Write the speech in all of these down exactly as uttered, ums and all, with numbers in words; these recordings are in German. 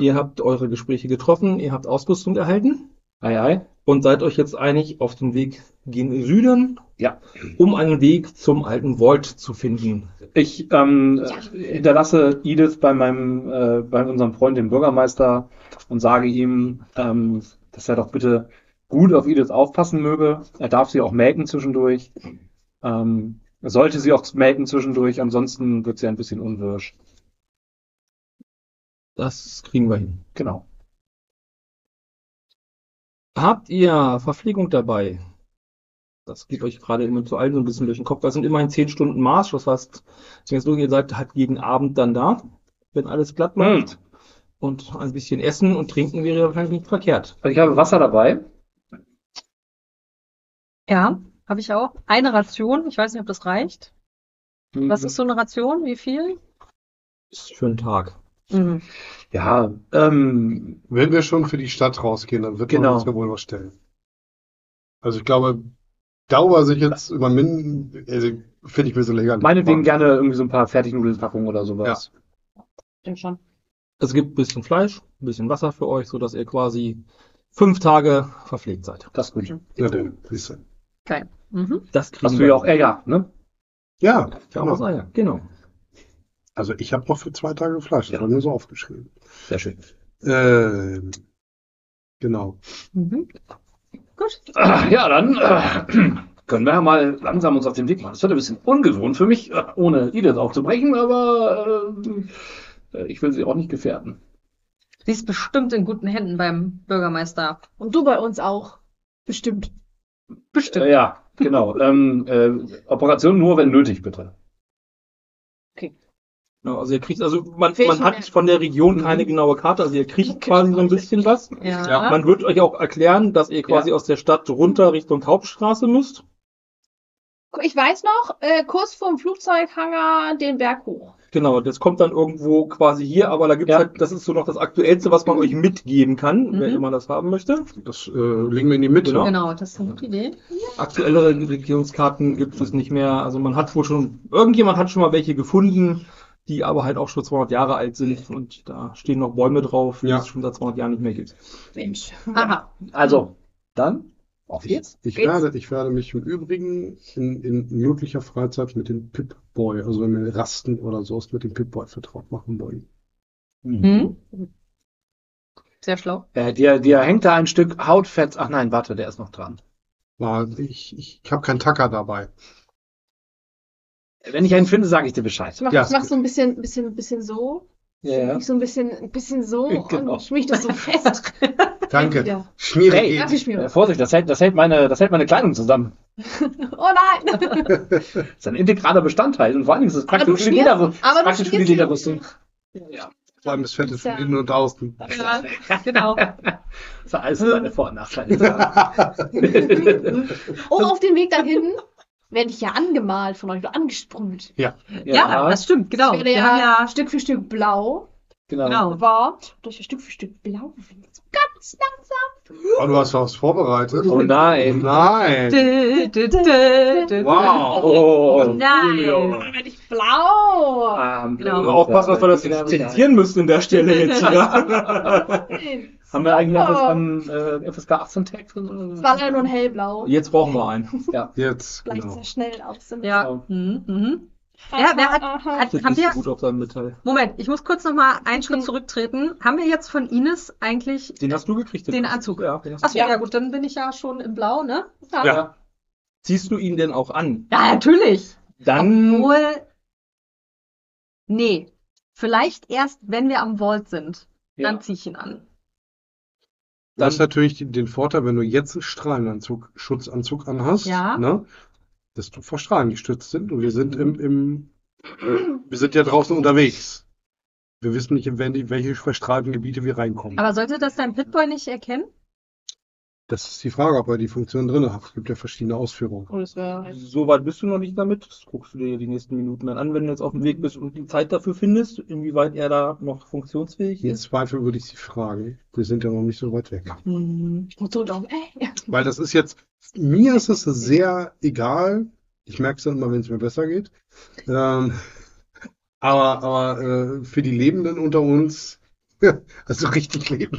Ihr habt eure Gespräche getroffen, ihr habt Ausrüstung erhalten. Ei, ei. Und seid euch jetzt einig auf den Weg gen Süden, ja, um einen Weg zum alten Vault zu finden. Ich ähm, ja. hinterlasse Edith bei meinem, äh, bei unserem Freund, dem Bürgermeister, und sage ihm, ähm, dass er doch bitte gut auf Edith aufpassen möge. Er darf sie auch melken zwischendurch. Ähm, sollte sie auch melken zwischendurch, ansonsten wird sie ein bisschen unwirsch. Das kriegen wir hin. Genau. Habt ihr Verpflegung dabei? Das geht euch gerade immer zu allen so ein bisschen durch den Kopf. Das sind immerhin zehn Stunden Marsch. Das heißt, ihr seid halt gegen Abend dann da, wenn alles glatt läuft. Hm. Und ein bisschen Essen und Trinken wäre wahrscheinlich nicht verkehrt. Also ich habe Wasser dabei. Ja, habe ich auch. Eine Ration. Ich weiß nicht, ob das reicht. Mhm. Was ist so eine Ration? Wie viel? Ist für einen Tag. Mhm. Ja, ähm, wenn wir schon für die Stadt rausgehen, dann wird genau. man uns ja wohl was stellen. Also ich glaube, darüber sich jetzt über Minden, also finde ich ein bisschen länger. Meinetwegen gerne irgendwie so ein paar Fertignudelpackungen oder sowas. Ja. Stimmt schon. Es gibt ein bisschen Fleisch, ein bisschen Wasser für euch, sodass ihr quasi fünf Tage verpflegt seid. Das ist gut. Ja, dann, siehst du. Geil. Mhm. Das kriegst du ja auch Eier, ne? Ja, ja genau. Auch Eier, genau. Also ich habe noch für zwei Tage Fleisch, das ja. war mir so aufgeschrieben. Sehr schön. Ähm, genau. Mhm. Gut. Ja, dann äh, können wir ja mal langsam uns auf den Weg machen. Das wird ein bisschen ungewohnt für mich, ohne Edith aufzubrechen, aber äh, ich will sie auch nicht gefährden. Sie ist bestimmt in guten Händen beim Bürgermeister. Und du bei uns auch. Bestimmt. Bestimmt. Äh, ja, genau. ähm, äh, Operation nur, wenn nötig, bitte. Okay. Genau, also ihr kriegt, also man, man hat von der Region keine genaue Karte, also ihr kriegt quasi so ein bisschen was. Ja. Ja. Man wird euch auch erklären, dass ihr quasi ja. aus der Stadt runter Richtung Hauptstraße müsst. Ich weiß noch, äh, kurz vorm Flugzeughangar den Berg hoch. Genau, das kommt dann irgendwo quasi hier, aber da gibt's ja. halt, das ist so noch das Aktuellste, was man euch mitgeben kann, mhm. wer immer das haben möchte. Das äh, legen wir in die Mitte. Genau, genau, das ist eine gute Idee. Aktuelle Regierungskarten gibt es nicht mehr, also man hat wohl schon, irgendjemand hat schon mal welche gefunden, die aber halt auch schon zweihundert Jahre alt sind und da stehen noch Bäume drauf, die ja. es schon seit zweihundert Jahren nicht mehr gibt. Mensch. Aha. Also, dann auf geht's. Ich geht's. werde, ich werde mich im Übrigen in, in möglicher Freizeit mit dem Pip-Boy, also wenn wir rasten oder so, mit dem Pip-Boy vertraut machen wollen. Mhm. Sehr schlau. Äh, dir, dir hängt da ein Stück Hautfett. Ach nein, warte, der ist noch dran. War, ich ich habe keinen Tacker dabei. Wenn ich einen finde, sage ich dir Bescheid. Ich mach, ja, ich mach so ein bisschen, bisschen, bisschen so. Ja, ja. So ein bisschen, ein bisschen so genau. und schmieg das so fest. Danke. Ja. Schmiere hey, ja, äh, Vorsicht, das hält, das hält meine, das hält meine Kleidung zusammen. Oh nein! Das ist ein integraler Bestandteil und vor allen Dingen ist es praktisch für die Lederrüstung. Aber praktisch für die Lederrüstung. Ja. Vor allem das Fett ist von innen und außen. Ja, genau. Das ist alles seine Vor- und Nachteile. Oh, auf dem Weg dahin werde ich ja angemalt von euch, oder angesprüht. Ja. Ja, ja, das stimmt, genau. Das werde ja, ja Stück für Stück blau. Genau. genau. Wart, durch Stück für Stück blau wird. So ganz langsam. Oh, du hast was vorbereitet. Oh nein. Nein. Du, du, du, du. Wow. Oh, oh nein. Dann werde ich blau. Ähm, Genau. Aufpassen, dass wir das nicht zensieren müssen in der Stelle jetzt. Ja. Haben wir eigentlich noch was an äh, F S K achtzehn Tag drin? Oder? Es war leider nur ein hellblau. Jetzt brauchen wir einen. Ja. Jetzt. Gleich Genau. sehr schnell aus. Ja. Mhm. Mhm. Ja, wer hat, hat Sieht haben nicht wir, so gut auf seinem Metall. Moment, ich muss kurz noch mal einen Schritt zurücktreten. Haben wir jetzt von Ines eigentlich Den hast du gekriegt. den Anzug? Ja, den hast Achso, du. ja. ja gut, dann bin ich ja schon im Blau, ne? Ja. Ziehst du ihn denn auch an? Ja, natürlich. Dann. Obwohl, nee, vielleicht erst, wenn wir am Vault sind. Dann Ja. zieh ich ihn an. Du hast natürlich den Vorteil, wenn du jetzt einen Strahlenanzug, Schutzanzug anhast, Ja. ne, dass du vor Strahlen gestützt sind und wir sind im, im wir sind ja draußen unterwegs. Wir wissen nicht, in welche verstrahlten Gebiete wir reinkommen. Aber sollte das dein Pitboy nicht erkennen? Das ist die Frage, ob er die Funktion drin hat. Es gibt ja verschiedene Ausführungen. Oh, das wäre halt. So weit bist du noch nicht damit. Das guckst du dir die nächsten Minuten dann an, wenn du jetzt auf dem Weg bist und die Zeit dafür findest, inwieweit er da noch funktionsfähig Im ist. Zweifel würde ich sie fragen. Wir sind ja noch nicht so weit weg. Mhm. Ich muss so drauf, ey. Weil das ist jetzt, mir ist es sehr egal. Ich merke es dann immer, wenn es mir besser geht. Ähm, aber aber äh, für die Lebenden unter uns Also richtig leben.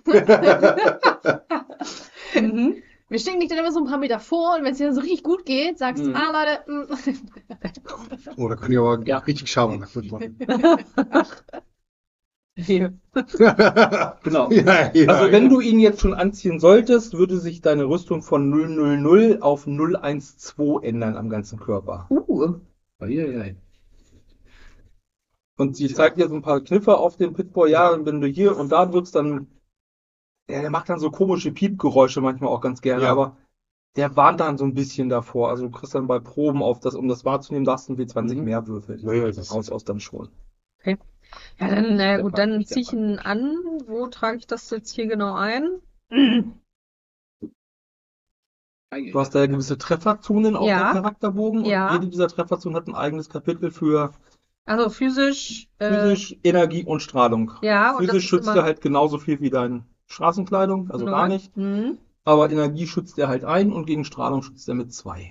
Mhm. Wir stecken dich dann immer so ein paar Meter vor und wenn es dir so richtig gut geht, sagst du, Mhm. ah Leute, mm. Oh, da kann ich aber Ja. richtig Schabernack mitmachen. Hier. Genau. Ja, ja, Also wenn ja. du ihn jetzt schon anziehen solltest, würde sich deine Rüstung von null null null auf null eins zwei ändern am ganzen Körper. Uh. Eieiei. Und sie zeigt dir so ein paar Kniffe auf dem Pitboy. Ja, und wenn du hier und da drückst, dann, ja, der macht dann so komische Piepgeräusche manchmal auch ganz gerne, Ja. aber der warnt dann so ein bisschen davor. Also du kriegst dann bei Proben auf das, um das wahrzunehmen, darfst du einen W zwanzig Mhm. mehr würfeln. Naja, das Aus, aus dann schon. Ja, dann, äh, Der gut, packt dann mich, der ziehe ich packt ihn an. Wo trage ich das jetzt hier genau ein? Du hast da ja gewisse Trefferzonen auf Ja. deinem Charakterbogen Ja. und jede dieser Trefferzonen hat ein eigenes Kapitel für Also physisch. Äh, physisch, Energie und Strahlung. ja, und das Physisch ist schützt immer er halt genauso viel wie deine Straßenkleidung, also gar null. nicht. Mhm. Aber Energie schützt er halt ein und gegen Strahlung schützt er mit zwei.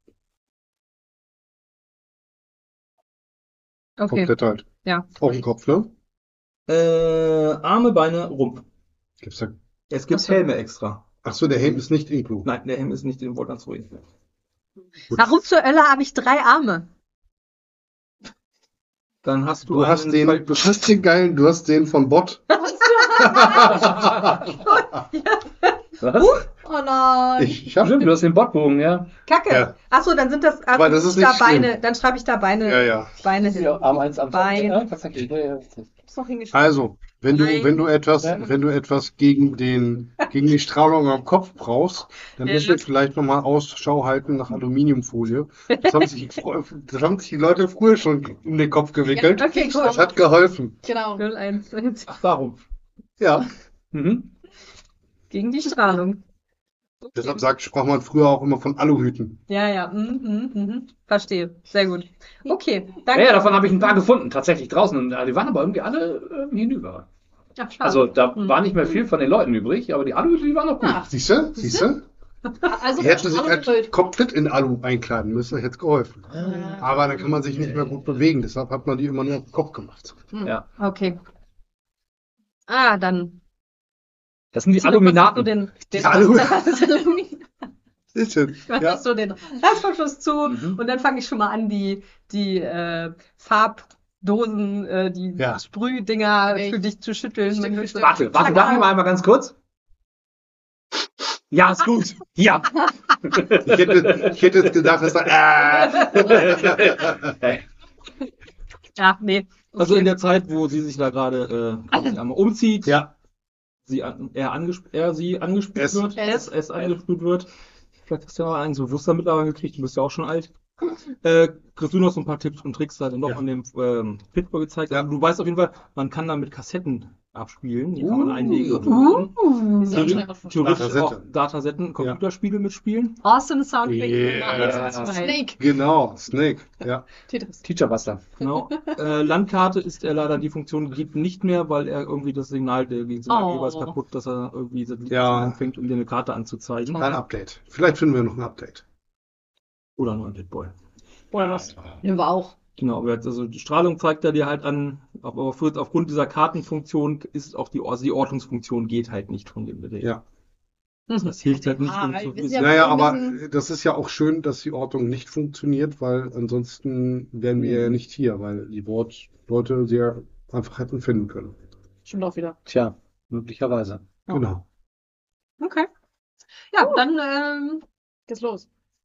Okay. Komplett halt. Ja. Auf den Kopf, ne? Äh, Arme, Beine, Rumpf. Gibt's da. Es gibt Ach so. Helme extra. Ach so, der Helm ist nicht inklu. Nein, der Helm ist nicht in Voltansruhe. Warum zur Hölle habe ich drei Arme? Dann hast du, Du hast einen- den, du hast den geilen, du hast den von Bot. Was? Oh nein. Ich, ich hab Stimmt, den. du hast den Bottbogen, ja. Kacke. Ja. Achso, dann sind das, also Aber das ist da nicht schlimm. Beine, dann schreibe ich da Beine, Ja, ja. Beine hin. Ja, Arm eins, Arm Bein. Ja, was sag ich? Ja, ja. Ist noch hingeschrieben. Also, wenn du, Nein. wenn du etwas, Ja. wenn du etwas gegen den, gegen die Strahlung am Kopf brauchst, dann Ja. müssen wir vielleicht nochmal Ausschau halten nach Aluminiumfolie. Das haben sich, das haben sich die Leute früher schon um den Kopf gewickelt. Okay, cool. Das hat geholfen. Genau. null eins Ach, darum. Ja. Mhm. Gegen die Strahlung. Deshalb sagt, sprach man früher auch immer von Aluhüten. Ja, ja. Mhm, mhm, mhm. Verstehe. Sehr gut. Okay, Ja, danke. ja, davon habe ich ein paar gefunden, tatsächlich draußen. Und äh, die waren aber irgendwie alle äh, hinüber. Ach, schade. Also da Mhm. war nicht mehr viel von den Leuten übrig, aber die Aluhüte, die waren noch gut. Ja. Siehst du? Siehst du? Also Die hätten sich alles halt blöd. komplett in Alu einkleiden müssen, hätte es geholfen. Ja. Aber dann kann man sich nicht mehr gut bewegen, deshalb hat man die immer nur auf den Kopf gemacht. Ja. Okay. Ah, dann. Das sind die zieh doch mal Aluminaten. so den, den, Die Alu- Ich Ist schön. mach Ja. jetzt so den Reißverschluss zu Mhm. und dann fange ich schon mal an, die, die äh, Farbdosen, äh, die Ja. Sprühdinger Echt? für dich zu schütteln. Stück Wenn für du- Stück. Warte, warte, darf ich mal einmal ganz kurz? Ja, ist gut. Ja. Ich hätte, ich hätte jetzt gedacht, dass da. Äh. Ja, nee. Also in der Zeit, wo sie sich da gerade äh, quasi einmal umzieht, Ja. sie an, er, angesp er sie angespült Es. wird, Es. es, es angespült wird. Vielleicht hast du ja mal einen so Bewusstsein mittlerweile gekriegt, du bist ja auch schon alt. Äh, kriegst du noch so ein paar Tipps und Tricks da noch Ja. an dem ähm, Pitbull gezeigt. Ja. Also du weißt auf jeden Fall, man kann da mit Kassetten abspielen, die kann man Uh. einlegen. Uh, Ist auch schnell Theoretisch auf- theoretisch Datasette. auch Datasetten, Computerspiele mitspielen. awesome Soundtrack. Yeah. Snake. Genau, Snake. Ja. Tetris. Teacher Buster. Genau. äh, Landkarte ist er leider, die Funktion geht nicht mehr, weil er irgendwie das Signal, der Signal Oh. ist kaputt, dass er irgendwie Satelliten Ja. anfängt, um dir eine Karte anzuzeigen. Kein Update. Vielleicht finden wir noch ein Update. Oder nur ein Pitboy. Oder was? Nehmen wir auch. Genau, aber jetzt, also die Strahlung zeigt er dir halt an, aber für, aufgrund dieser Kartenfunktion ist auch die, also die Ortungsfunktion geht halt nicht von dem Gerät. Ja. Das hilft halt nicht, Ah, um wir zu wissen wissen. Ja, Naja, wir aber müssen- das ist ja auch schön, dass die Ortung nicht funktioniert, weil ansonsten wären wir ja nicht hier, weil die Wortleute sie ja einfach hätten finden können. Stimmt auch wieder. Tja, möglicherweise. Ja. Genau. Okay. Ja, dann ähm, Geht's los.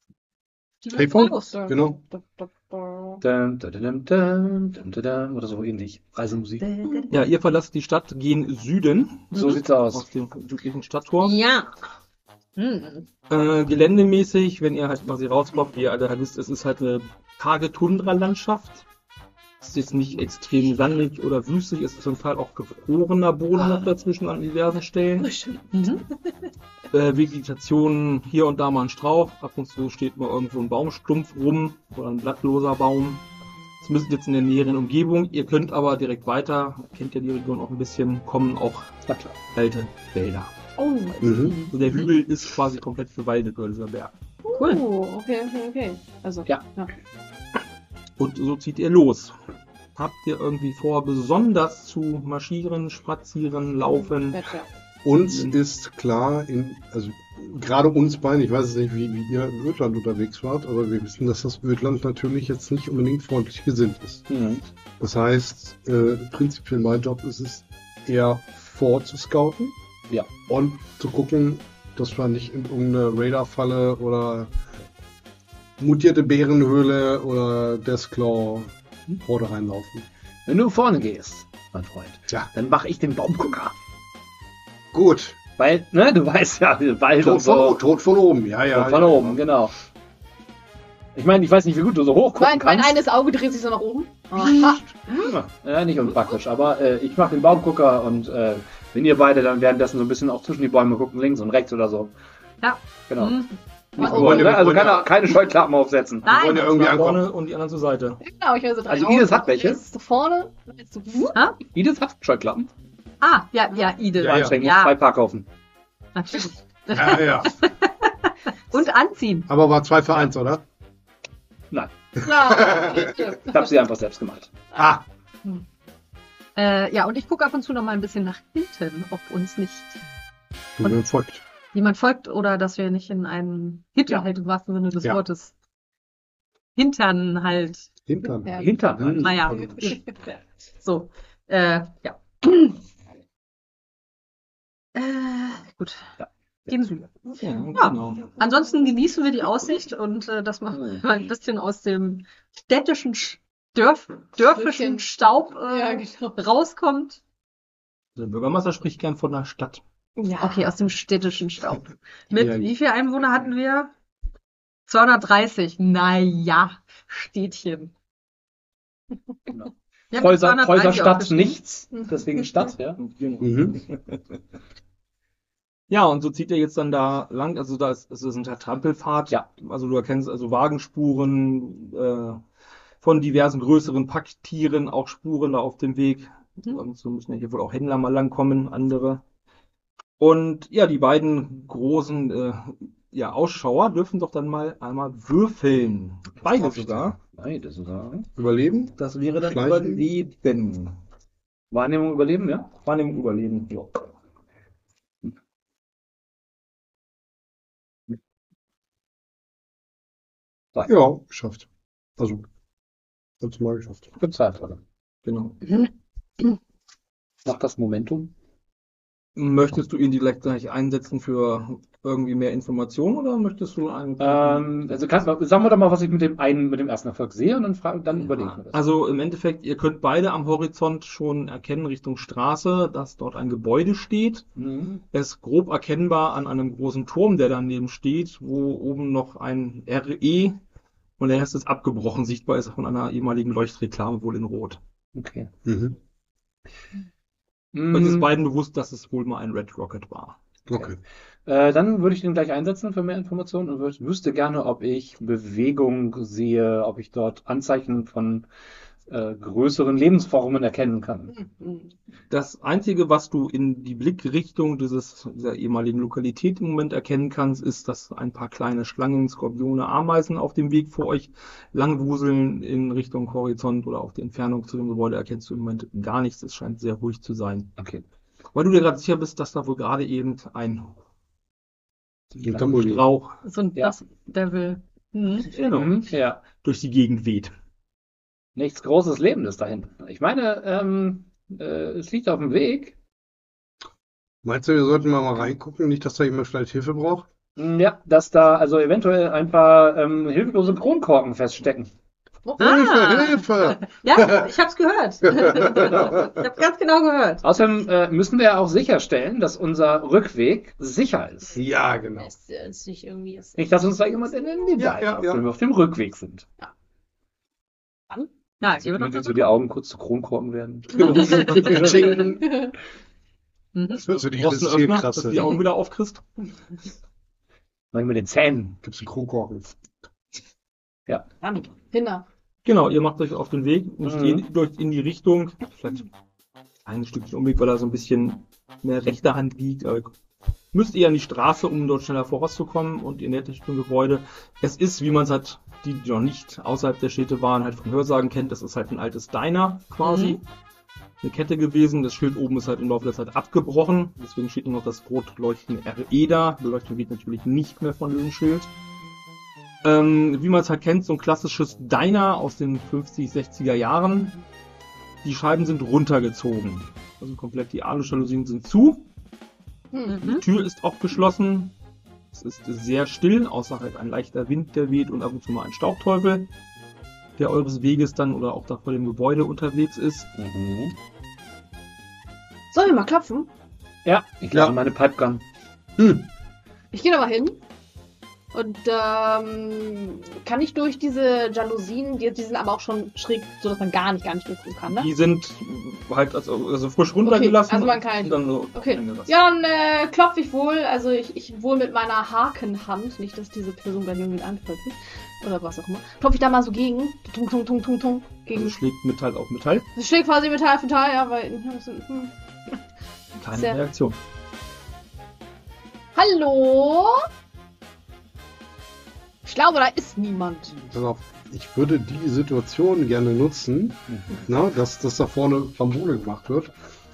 geht's Telefon? los. Genau. Da, da, da. Dum, dum, dum, dum, dum, dum, dum, oder so ähnlich. Reisemusik. Ja, ihr verlasst die Stadt, gehen Süden, So sieht's aus. aus dem südlichen Stadttor. Ja. Hm. Äh, geländemäßig, wenn ihr halt quasi rauskommt, wie ihr alle halt wisst, es ist halt eine karge Tundra-Landschaft. Es ist jetzt nicht extrem sandig oder wüstig, es ist zum Teil auch gefrorener Boden noch dazwischen an diversen Stellen. Mhm. Äh, Vegetation, hier und da mal ein Strauch, ab und zu steht mal irgendwo ein Baumstumpf rum oder ein blattloser Baum. Das müsst jetzt in der näheren Umgebung. Ihr könnt aber direkt weiter, kennt ja die Region auch ein bisschen, kommen auch Na klar. alte Wälder. Oh. Mhm. Also der Hügel ist quasi komplett bewaldet, oder dieser Berg. Cool. Oh, okay, okay, okay. Also, Ja. ja. Und so zieht ihr los. Habt ihr irgendwie vor, besonders zu marschieren, spazieren, laufen? Wetter. Uns ist klar, in, also gerade uns beiden, ich weiß es nicht, wie, wie ihr im Ödland unterwegs wart, aber wir wissen, dass das Ödland natürlich jetzt nicht unbedingt freundlich gesinnt ist. Mhm. Das heißt, äh, prinzipiell mein Job ist es, eher vorzuscouten Ja. und zu gucken, dass wir nicht in irgendeine Radar-Falle oder mutierte Bärenhöhle oder Deathclaw Horde reinlaufen. Wenn du vorne gehst, mein Freund, Tja, dann mache ich den Baumgucker. gut. Weil, ne, du weißt ja, Wald Tod und von, so. o- Tod von oben, ja, ja. Und von ja. oben, genau. Ich meine, ich weiß nicht, wie gut du so hoch gucken Mein, mein kannst. eines Auge dreht sich so nach oben. Aha. Ja, nicht unpraktisch, aber äh, ich mache den Baumgucker und äh, wenn ihr beide dann währenddessen so ein bisschen auch zwischen die Bäume gucken, links und rechts oder so. Ja. Genau. Mhm. Nicht Oh, wollen, wir ne? Also wollen keine, ja- keine Scheuklappen aufsetzen. Wir wollen Nein. ja irgendwie Nach einfach. vorne und die anderen zur Seite. Genau, ich will so drei Also Augen. Ines hat welche. Eins zu vorne, eins zu Edith hat Scheuklappen. Ah, ja, ja, Ide. Ja, ja. Anstrengend, Ja. zwei Paar kaufen. Natürlich. Ja, ja. Und anziehen. Aber war zwei für eins, oder? Nein, Ja. ich habe sie einfach selbst gemalt. Ah, Äh, ja, und ich gucke ab und zu noch mal ein bisschen nach hinten, ob uns nicht und dann folgt. jemand folgt oder dass wir nicht in einen Hinterhalt im wahrsten Sinne des Ja. Wortes Hintern halt. Hintern. Ja. Hintern. halt. Naja, so. Äh, ja. äh, gut. Ja. Geben Sie mir. Ja, Ja. genau. Ansonsten genießen wir die Aussicht und äh, dass man mal ein bisschen aus dem städtischen, Sch- Dörf, dörfischen Bisschen. Staub äh, Ja, genau. rauskommt. Der Bürgermeister spricht gern von der Stadt. Ja. Okay, aus dem städtischen Staub. Mit Ja. wie viel Einwohner hatten wir? zweihundertdreißig. Naja, Städtchen. Genau. Ich hab mir Häuser, zweihundertdreißig Häuser Stadt aufgeschrieben. nichts, deswegen Stadt, ja. Genau. Mhm. Ja, und so zieht er jetzt dann da lang, also da ist, es ist eine Trampelfahrt. Ja. Also du erkennst also Wagenspuren äh, von diversen größeren Packtieren, auch Spuren da auf dem Weg. Mhm. Und so müssen ja hier wohl auch Händler mal langkommen, andere. Und ja, die beiden großen äh, ja, Ausschauer dürfen doch dann mal einmal würfeln. Beide darf ich sogar. Nein, das ist ja. Überleben? Das wäre dann Schleichen? Überleben. Wahrnehmung überleben, ja? Wahrnehmung Überleben, ja. Ja, geschafft. Also, ganz mal geschafft. Bezahlt wurde. Genau. Macht das Momentum? Möchtest du ihn direkt gleich einsetzen für irgendwie mehr Informationen oder möchtest du einen? Ähm, also kann, sagen wir doch mal, was ich mit dem einen, mit dem ersten Erfolg sehe und dann, frage, dann überlege ich mir das. Also im Endeffekt, ihr könnt beide am Horizont schon erkennen Richtung Straße, dass dort ein Gebäude steht. Mhm. Es ist grob erkennbar an einem großen Turm, der daneben steht, wo oben noch ein R E und der Rest ist abgebrochen, sichtbar ist von einer ehemaligen Leuchtreklame, wohl in Rot. Okay. Mhm. Euch ist Mhm. beiden bewusst, dass es wohl mal ein Red Rocket war. Okay. Äh, dann würde ich den gleich einsetzen für mehr Informationen und würd, wüsste gerne, ob ich Bewegung sehe, ob ich dort Anzeichen von äh, größeren Lebensformen erkennen kann. Das Einzige, was du in die Blickrichtung dieses, dieser ehemaligen Lokalität im Moment erkennen kannst, ist, dass ein paar kleine Schlangen, Skorpione, Ameisen auf dem Weg vor euch langwuseln in Richtung Horizont oder auf die Entfernung zu dem Gebäude erkennst du im Moment gar nichts. Es scheint sehr ruhig zu sein. Okay. Weil du dir gerade sicher bist, dass da wohl gerade eben ein Und dann wohl Strauch So ein Ja. das Devil. Mhm. Mhm. Ja. durch die Gegend weht. Nichts Großes Lebendes da hinten. Ich meine, ähm, äh, es liegt auf dem Weg. Meinst du, wir sollten mal, mal reingucken, nicht, dass da jemand vielleicht Hilfe braucht? Ja, dass da also eventuell ein paar ähm, hilflose Kronkorken feststecken. Ah. Hilfe, Hilfe! Ja, ich hab's gehört. Ich hab's ganz genau gehört. Außerdem äh, müssen wir auch sicherstellen, dass unser Rückweg sicher ist. Ja, genau. Das ist nicht irgendwie. Ist Nicht, dass uns da jemand in den Nieder Ja, ja, ja. wenn wir auf dem Rückweg sind. Ja, ich gebe Wenn doch so die Augen kurz zu Kronkorken werden. Ching. Mhm. Das wird so die Brauchst du einen Öffner, dass du die Kristalkrasse. Augen wieder aufkriegst? Manchmal mit den Zähnen. Gibt's einen Kronkorken? Kinder. Genau, ihr macht euch auf den Weg, nicht Mhm. in, durch in die Richtung, vielleicht ein Stückchen Umweg, weil er so ein bisschen mehr rechter Hand liegt, aber müsst ihr an die Straße, um dort schneller vorauszukommen und ihr nähert euch dem Gebäude. Es ist, wie man es halt, die die noch nicht außerhalb der Städte waren, halt von Hörsagen kennt, das ist halt ein altes Diner quasi. Mhm. Eine Kette gewesen, das Schild oben ist halt im Laufe der Zeit abgebrochen, deswegen steht nur noch das rot leuchtende R E da. Beleuchtung geht natürlich nicht mehr von diesem Schild. Ähm, wie man es halt kennt, so ein klassisches Diner aus den fünfzig, sechziger Jahren. Die Scheiben sind runtergezogen. Also komplett die Alu-Jalousien sind zu. Die Mhm. Tür ist auch geschlossen. Es ist sehr still, außer halt ein leichter Wind, der weht und ab und zu mal ein Staubteufel, der eures Weges dann oder auch da vor dem Gebäude unterwegs ist. Mhm. Sollen wir mal klopfen? Ja, ich Ja. lade meine Pipegun. Hm. Ich gehe da mal hin. Und ähm, kann ich durch diese Jalousien, die, die sind aber auch schon schräg, sodass man gar nicht, gar nicht durchgucken kann, ne? Die sind halt also, also frisch runtergelassen. also man kann- und dann so Okay. eingelassen. Ja, dann äh, klopfe ich wohl, also ich, ich wohl mit meiner Hakenhand, nicht, dass diese Person gleich irgendwie angefallen ist, oder was auch immer, klopfe ich da mal so gegen, tung, tung, tung, tung, tung, gegen. Also schlägt Metall auf Metall. Das schlägt quasi Metall für Metall, ja, weil, hm. Keine Sehr- Reaktion. Hallo? Ich glaube, da ist niemand. Pass auf, ich würde die Situation gerne nutzen, na, dass, dass da vorne Bambule gemacht wird.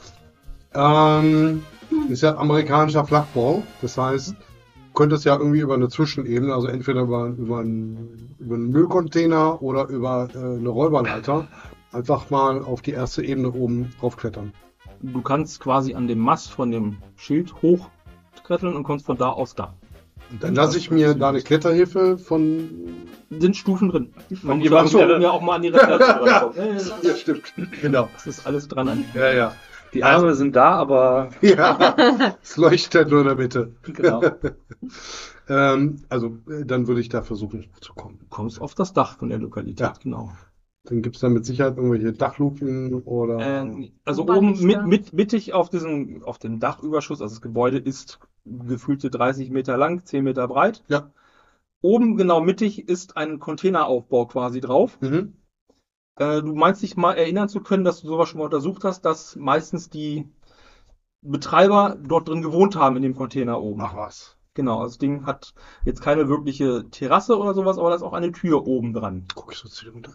Ähm, ist ja amerikanischer Flachbau, das heißt, könnte es ja irgendwie über eine Zwischenebene, also entweder über, über, einen, über einen Müllcontainer oder über äh, eine Räuberleiter, einfach mal auf die erste Ebene oben draufklettern. Du kannst quasi an dem Mast von dem Schild hochkletteln und kommst von da aus da. Und dann lasse ich mir da eine Kletterhilfe von... Sind Stufen drin. Man muss jemandem, ja, der- ja auch mal an die Ränder rankommen. Ja, ja, ja. Ja, stimmt. Genau. Das ist alles dran. An. Ja, ja. Die Arme sind da, aber Ja, es leuchtet nur in der Mitte. genau. Ähm, also, äh, dann würde ich da versuchen zu kommen. Du kommst auf das Dach von der Lokalität, Ja. genau. Dann gibt es da mit Sicherheit irgendwelche Dachluken oder... Ähm, also Wobei oben nicht, mit, ja. mit, mittig auf diesem, auf dem Dachüberschuss, also das Gebäude ist gefühlte dreißig Meter lang, zehn Meter breit. Ja. Oben genau mittig ist ein Containeraufbau quasi drauf. Mhm. Äh, du meinst dich mal erinnern zu können, dass du sowas schon mal untersucht hast, dass meistens die Betreiber dort drin gewohnt haben in dem Container oben. Ach was. Genau, also das Ding hat jetzt keine wirkliche Terrasse oder sowas, aber da ist auch eine Tür oben dran. Guck ich so zu dir runter.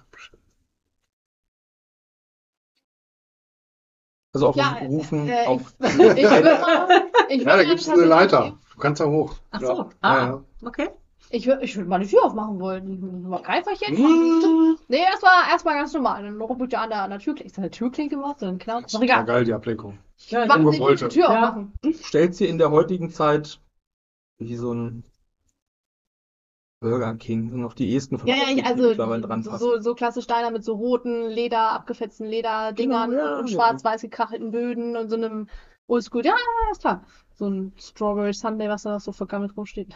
Also auf Ja, Rufen äh, auf. ich, ich würde ich Ja, da würd gibt es dann eine tatsächlich- Leiter. Du kannst da hoch. Ach so. Ja. Ah, Ja, ja. okay. Ich würde ich würd mal die Tür aufmachen wollen. Mal Greiferchen. Hm. Nee, erstmal erstmal ganz normal. Dann ruppelt ja an der, an der Türklinke. Ist da eine Türklinke gemacht? Dann genau. Ist doch Ja, egal. geil, die Ablenkung. Ja, Mach nicht Ungewollte. die Tür Ja. aufmachen. Stellt dir in der heutigen Zeit wie so ein Burger King, sind noch die ehesten von Ja, ja, Aufdruck, ich, die also mittlerweile dran so, passen. so, so klassisch Steiner mit so roten Leder, abgefetzten Lederdingern Genau, ja, und ja. schwarz-weiß gekachelten Böden und so einem Oldschool. Ja, ja, ist klar. So ein Strawberry Sunday, was da noch so vergammelt rumsteht.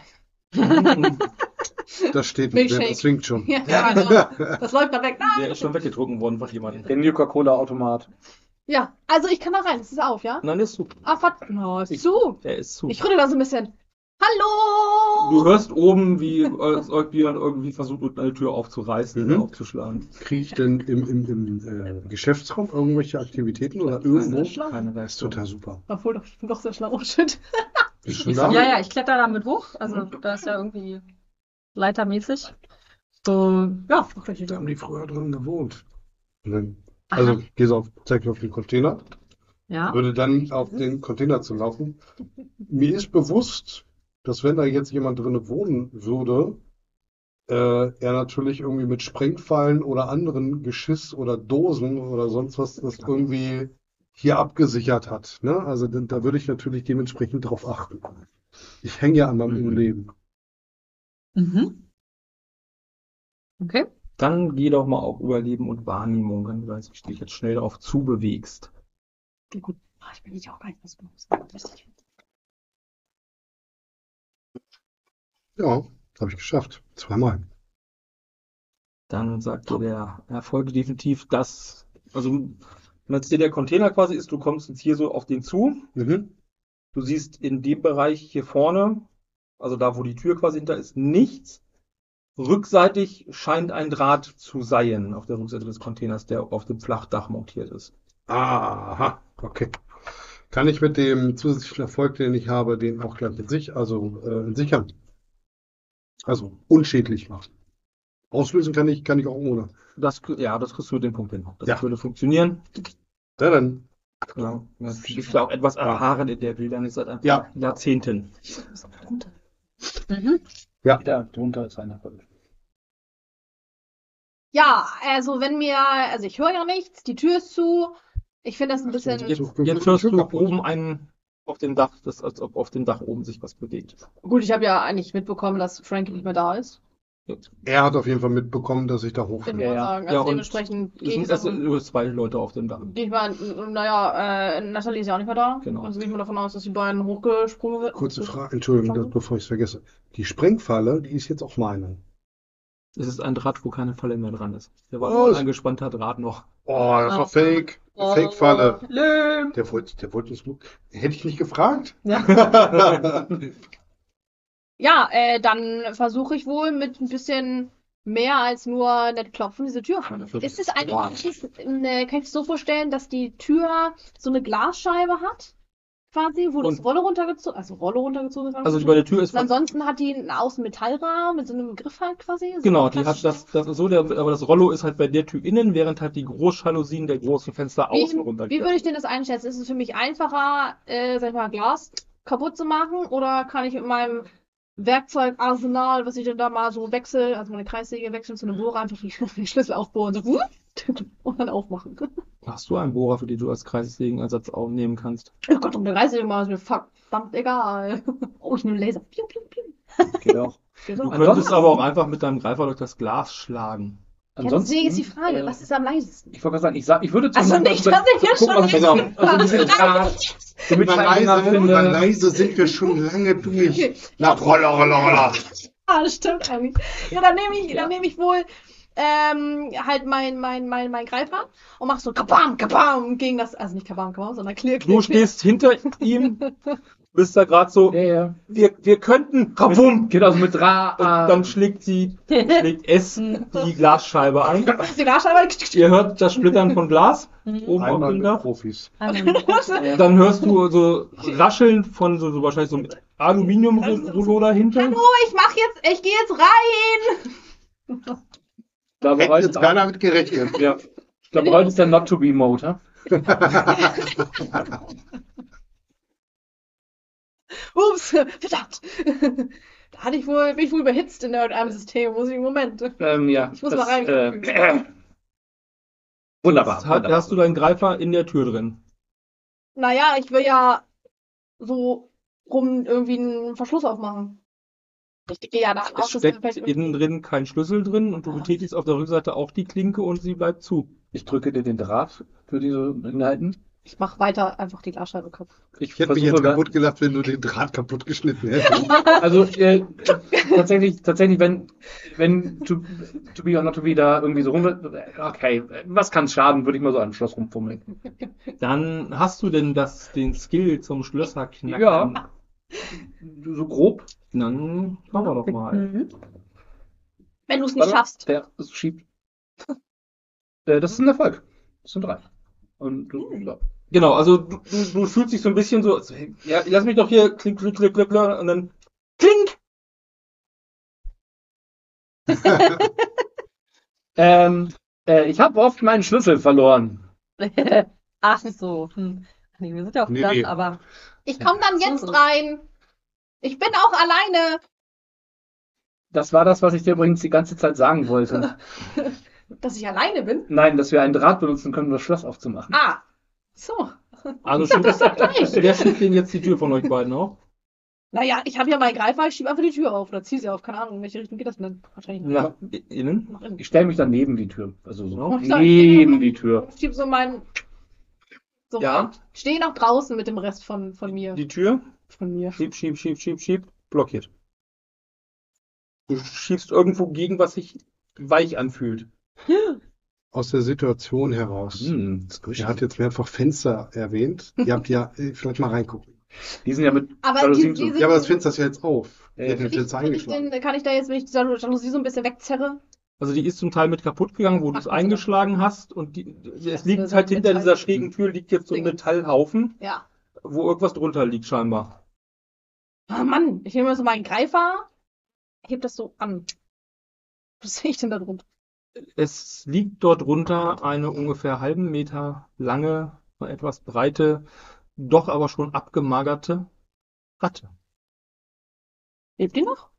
Das steht nicht mehr, Milkshake. das winkt schon. Ja, ja, genau. Das läuft dann weg. Ah, Der ist schon weggetrunken worden von jemandem. Der Coca-Cola-Automat. ja, also ich kann da rein. Es ist auf, ja? Nein, der ist zu. Ah, verdammt. No, ist zu. Der ist zu. Ich rüttel da so ein bisschen. Hallo! Du hörst oben, wie äh, irgendjemand irgendwie versucht, unten eine Tür aufzureißen Mhm. oder aufzuschlagen. Kriege ich denn im, im, im äh, Geschäftsraum irgendwelche Aktivitäten oder irgendwo? schlau. Keine Das ist Reaktion. total super. Obwohl, doch, ich bin doch sehr schlau. Oh, shit. Bist du schon da? Ja, ja, ich kletter damit hoch. Also da ist ja irgendwie leitermäßig. So, ja. Da haben die früher drin gewohnt. Und dann, also, Aha. gehst auf, zeig auf den Container, Ja. würde dann auf den Container zu laufen. Mir ist bewusst, dass wenn da jetzt jemand drin wohnen würde, äh, er natürlich irgendwie mit Sprengfallen oder anderen Geschiss oder Dosen oder sonst was das irgendwie hier abgesichert hat. Ne? Also da, da würde ich natürlich dementsprechend drauf achten. Ich hänge ja an meinem Mhm. Leben. Mhm. Okay. Dann geh doch mal auf Überleben und Wahrnehmung, wenn du da jetzt dich jetzt schnell darauf zubewegst. Ah, ich bin nicht auch gar nicht was los. Ja, habe ich geschafft. Zweimal. Dann sagt dir der Erfolg definitiv, dass, also, wenn jetzt hier der Container quasi ist, du kommst jetzt hier so auf den zu. Mhm. Du siehst in dem Bereich hier vorne, also da, wo die Tür quasi hinter ist, nichts. Rückseitig scheint ein Draht zu sein auf der Rückseite des Containers, der auf dem Flachdach montiert ist. Aha, okay. Kann ich mit dem zusätzlichen Erfolg, den ich habe, den auch gleich in sich, also äh, sichern? Also unschädlich machen. Auslösen kann ich, kann ich auch ohne. Das, ja, das kriegst du mit dem Punkt hin. Das Ja. würde funktionieren. Ja, dann. Genau. Du bist ja auch etwas erfahren in der Wildnis seit ein Ja. paar Jahrzehnten. Mhm. Da drunter ist ein Erfolg. Ja, also wenn mir, also ich höre ja nichts, die Tür ist zu. Ich finde das ein bisschen. Jetzt- Jetzt, jetzt hörst du oben einen auf dem Dach, das, als ob auf dem Dach oben sich was bewegt. Gut, ich habe ja eigentlich mitbekommen, dass Frankie nicht mehr da ist. Er hat auf jeden Fall mitbekommen, dass ich da hoch Ich bin. würde Ja, ja. sagen, Ja, also und dementsprechend Es gehe ich sind jetzt erst davon, nur zwei Leute auf dem Dach. gehe ich mal, naja, äh, Natalie ist ja auch nicht mehr da. Genau. Also gehe ich mal davon aus, dass die beiden hochgesprungen sind. Kurze Frage, Entschuldigung, das, bevor ich es vergesse. Die Sprengfalle, die ist jetzt auch meine. Es ist ein Draht, wo keine Falle mehr dran ist. Der war Oh, ein es- angespannter Draht noch. Oh, das war Oh. Fake. Oh. Fake-Falle. Lüm. Der wollte, der wollte uns nur. Hätte ich nicht gefragt? Ja. Ja, äh, dann versuche ich wohl mit ein bisschen mehr als nur nett klopfen diese Tür. Ist es eigentlich, ist, äh, kann ich es so vorstellen, dass die Tür so eine Glasscheibe hat? Quasi, wo das Und- Rolle runtergezogen, also Rolle runtergezogen ist. Also die bei der Tür ist Und ansonsten hat die einen außen Metallrahmen mit so einem Griff halt quasi. So genau, ein die hat klassisches- das, das ist so, der, aber das Rollo ist halt bei der Tür innen, während halt die Großjalousien der großen Fenster außen Wie, runtergehen. wie würde ich denn das einschätzen? Ist es für mich einfacher, äh, sag ich mal, Glas kaputt zu machen? Oder kann ich mit meinem Werkzeugarsenal, was ich denn da mal so wechsle, also meine Kreissäge wechseln zu einem Bohrer, einfach die, die Schlüssel aufbohren so, und dann aufmachen? Hast du einen Bohrer, für den du als Kreissägenersatz aufnehmen kannst? Oh Gott, um eine Kreissäge mal ist mir verdammt egal. Oh, ich nehme einen Laser. Piu, piu, piu. Geht auch. Geht Du so. könntest aber auch einfach mit deinem Greifer durch das Glas schlagen. Ja, deswegen ist die Frage, äh, was ist am leisesten? Ich wollte gerade sagen, ich, sag, ich würde Also nicht, dass ich jetzt guck schon mal, nichts genau. gefragt Also ein bisschen habe. Draht, damit ich Über einen Finger leise, über finde. leise sind wir schon lange durch. Na, roller, roller, roller. Ah, das stimmt eigentlich. Ja, dann nehme ich, Ja. dann nehme ich wohl ähm, halt mein, mein, mein, mein Greifer und mach so kabam, kabam gegen das, also nicht kabam, kabam, sondern clear, clear, Du stehst hinter ihm, bist da gerade so, Ja, ja. wir, wir könnten, kabum! Geht also mit Draht. Und dann schlägt sie, schlägt es die Glasscheibe ein. clear. Die Glasscheibe. Ihr hört das Splittern von Glas oben auf Einmal dem mit Dach. Profis. Dann hörst du so Rascheln von so, so wahrscheinlich so einem Aluminiumrollo dahinter. Hallo, ich mach jetzt, ich gehe jetzt rein. Da Hätte heute jetzt keiner mit gerechnet. ja. Ich glaube, heute ist der Not-to-Be-Mode, ha? Ups, verdammt. Da hatte ich wohl, bin ich wohl überhitzt in irgendeinem System. Muss ich im Moment. Ähm, ja. Ich muss das, mal rein. Äh, wunderbar. Jetzt hat, wunderbar. hast du deinen Greifer in der Tür drin. Naja, ich will ja so rum irgendwie einen Verschluss aufmachen. Ich gehe ja davon Es aus, dass wir steckt vielleicht irgendwie- innen drin kein Schlüssel drin und du betätigst auf der Rückseite auch die Klinke und sie bleibt zu. Ich drücke dir den Draht für diese Einheiten. Ich mach weiter einfach die Glasscheibe kaputt. Ich Ich hätte mich versuche jetzt gar- kaputt gelacht, wenn du den Draht kaputt geschnitten hättest. Also äh, tatsächlich, tatsächlich, wenn, wenn to, to be or not to be da irgendwie so rum, okay, was kann schaden, würde ich mal so an Schloss rumfummeln. Dann hast du denn das, den Skill zum Schlösserknacken? Ja. So grob. Dann machen wir doch mal. Mhm. Wenn du es nicht Warte, schaffst. Der es schiebt. Äh, das ist ein Erfolg. Das sind drei. Und ja. Genau, also du, du, du fühlst dich so ein bisschen so, also, hey, ja, lass mich doch hier, klink, klink, klink, klink, klink, und dann klink! ähm, äh, ich habe oft meinen Schlüssel verloren. Ach so. Hm. Nee, wir sind ja auf dem Nee, Dach, nee. aber Ich komme dann So, jetzt so. rein. Ich bin auch alleine. Das war das, was ich dir übrigens die ganze Zeit sagen wollte. Dass ich alleine bin? Nein, dass wir einen Draht benutzen können, um das Schloss aufzumachen. Ah. So. Also Ich dachte, das schiebst, doch gleich. wer schiebt denn jetzt die Tür von euch beiden auf? Naja, ich habe ja meinen Greifer, ich schiebe einfach die Tür auf oder ziehe sie auf. Keine Ahnung, in welche Richtung geht das denn? Wahrscheinlich Nach innen? nach innen. Ich stelle mich dann neben die Tür. Also so Ja. neben die Tür. Ich schiebe so meinen. So Ja. rein. Ich stehe noch draußen mit dem Rest von, von mir. Die Tür, Von mir. schieb, schieb, schieb, schieb, schieb, blockiert. Du schiebst irgendwo gegen, was sich weich anfühlt. Aus der Situation heraus. Hm, Er hat jetzt mehrfach Fenster erwähnt. Ihr habt ja äh, vielleicht mal reingucken. die sind ja mit Aber die, Jalousien zu. diese, Ja, aber das Fenster ist ja jetzt auf. Ja, Ihr hättet Kann jetzt ich, kann, ich eingeschlagen. den, kann ich da jetzt, wenn ich die Jalo- Jalousie so ein bisschen wegzerre? Also die ist zum Teil mit kaputt gegangen, wo du es Ach, eingeschlagen hast und die, es liegt das halt ist hinter Metall. dieser schrägen Tür liegt jetzt so ein Ding. Metallhaufen. Ja. wo irgendwas drunter liegt scheinbar. Ah, Mann, ich nehme mir so meinen Greifer, heb das so an. Was sehe ich denn da drunter? Es liegt dort drunter eine ungefähr halben Meter lange, etwas breite, doch aber schon abgemagerte Ratte. Lebt die noch?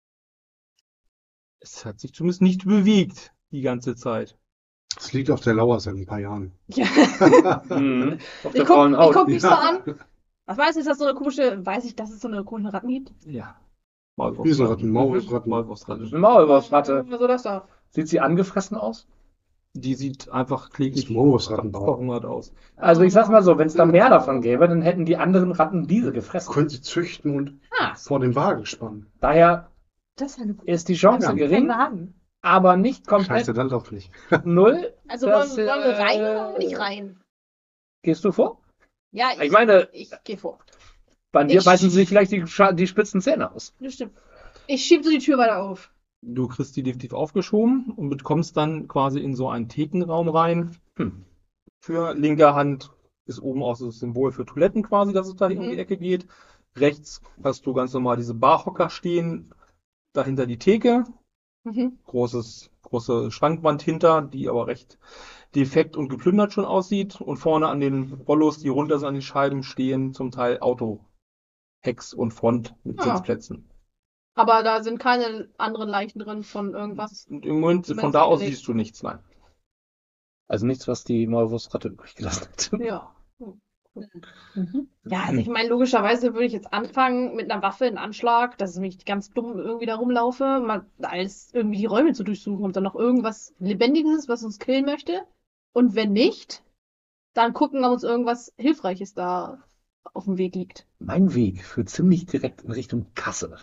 Es hat sich zumindest nicht bewegt die ganze Zeit. Es liegt auf der Lauer seit ein paar Jahren. Ja. Mhm. Auf Ich der guck, faulen ich Haut. guck mich so Ja. an. Was weiß ich, ist das so eine komische, weiß ich, dass es so eine komische Ratten gibt? Ja. Riesenratten, Maulwurfsratten. Maulwurfsratte. Eine Maulwurfsratte. Was soll das da? Sieht sie angefressen aus? Die sieht einfach kläglich Das Maulwurfsrattenbau. verhungert aus. Also ich sag's mal so, wenn es da mehr davon gäbe, dann hätten die anderen Ratten diese gefressen. Können sie züchten und Ah, vor den Wagen spannen. Daher Das ist eine gute ist die Chance Kein gering, Wagen. aber nicht komplett Scheiße, dann doch nicht. null. also Das, wollen, wollen wir äh, rein oder nicht rein? Gehst du vor? Ja, ich, Ich meine, ich gehe vor. bei dir Ich- beißen sie sich vielleicht die, Scha- die spitzen Zähne aus. Das stimmt. Ich schiebe so die Tür weiter auf. Du kriegst die definitiv aufgeschoben und bekommst dann quasi in so einen Thekenraum rein. Hm. Für linke Hand ist oben auch so das Symbol für Toiletten quasi, dass es da in Mhm. die Ecke geht. Rechts hast du ganz normal diese Barhocker stehen, dahinter die Theke, Mhm. großes, große Schrankwand hinter, die aber recht defekt und geplündert schon aussieht. Und vorne an den Rollos, die runter sind an den Scheiben, stehen zum Teil Autohecks und Front mit Ah. Sitzplätzen. Aber da sind keine anderen Leichen drin von irgendwas. Und im Moment, Zumindest von da aus gelegt. siehst du nichts, nein. Also nichts, was die Maulwurfsratte übrig gelassen hat. Ja. Mhm. Ja, also ich meine, logischerweise würde ich jetzt anfangen mit einer Waffe in Anschlag, dass ich ganz dumm irgendwie da rumlaufe, mal alles irgendwie die Räume zu durchsuchen, ob da noch irgendwas Lebendiges ist, was uns killen möchte. Und wenn nicht, dann gucken, ob uns irgendwas Hilfreiches da auf dem Weg liegt. Mein Weg führt ziemlich direkt in Richtung Kasse.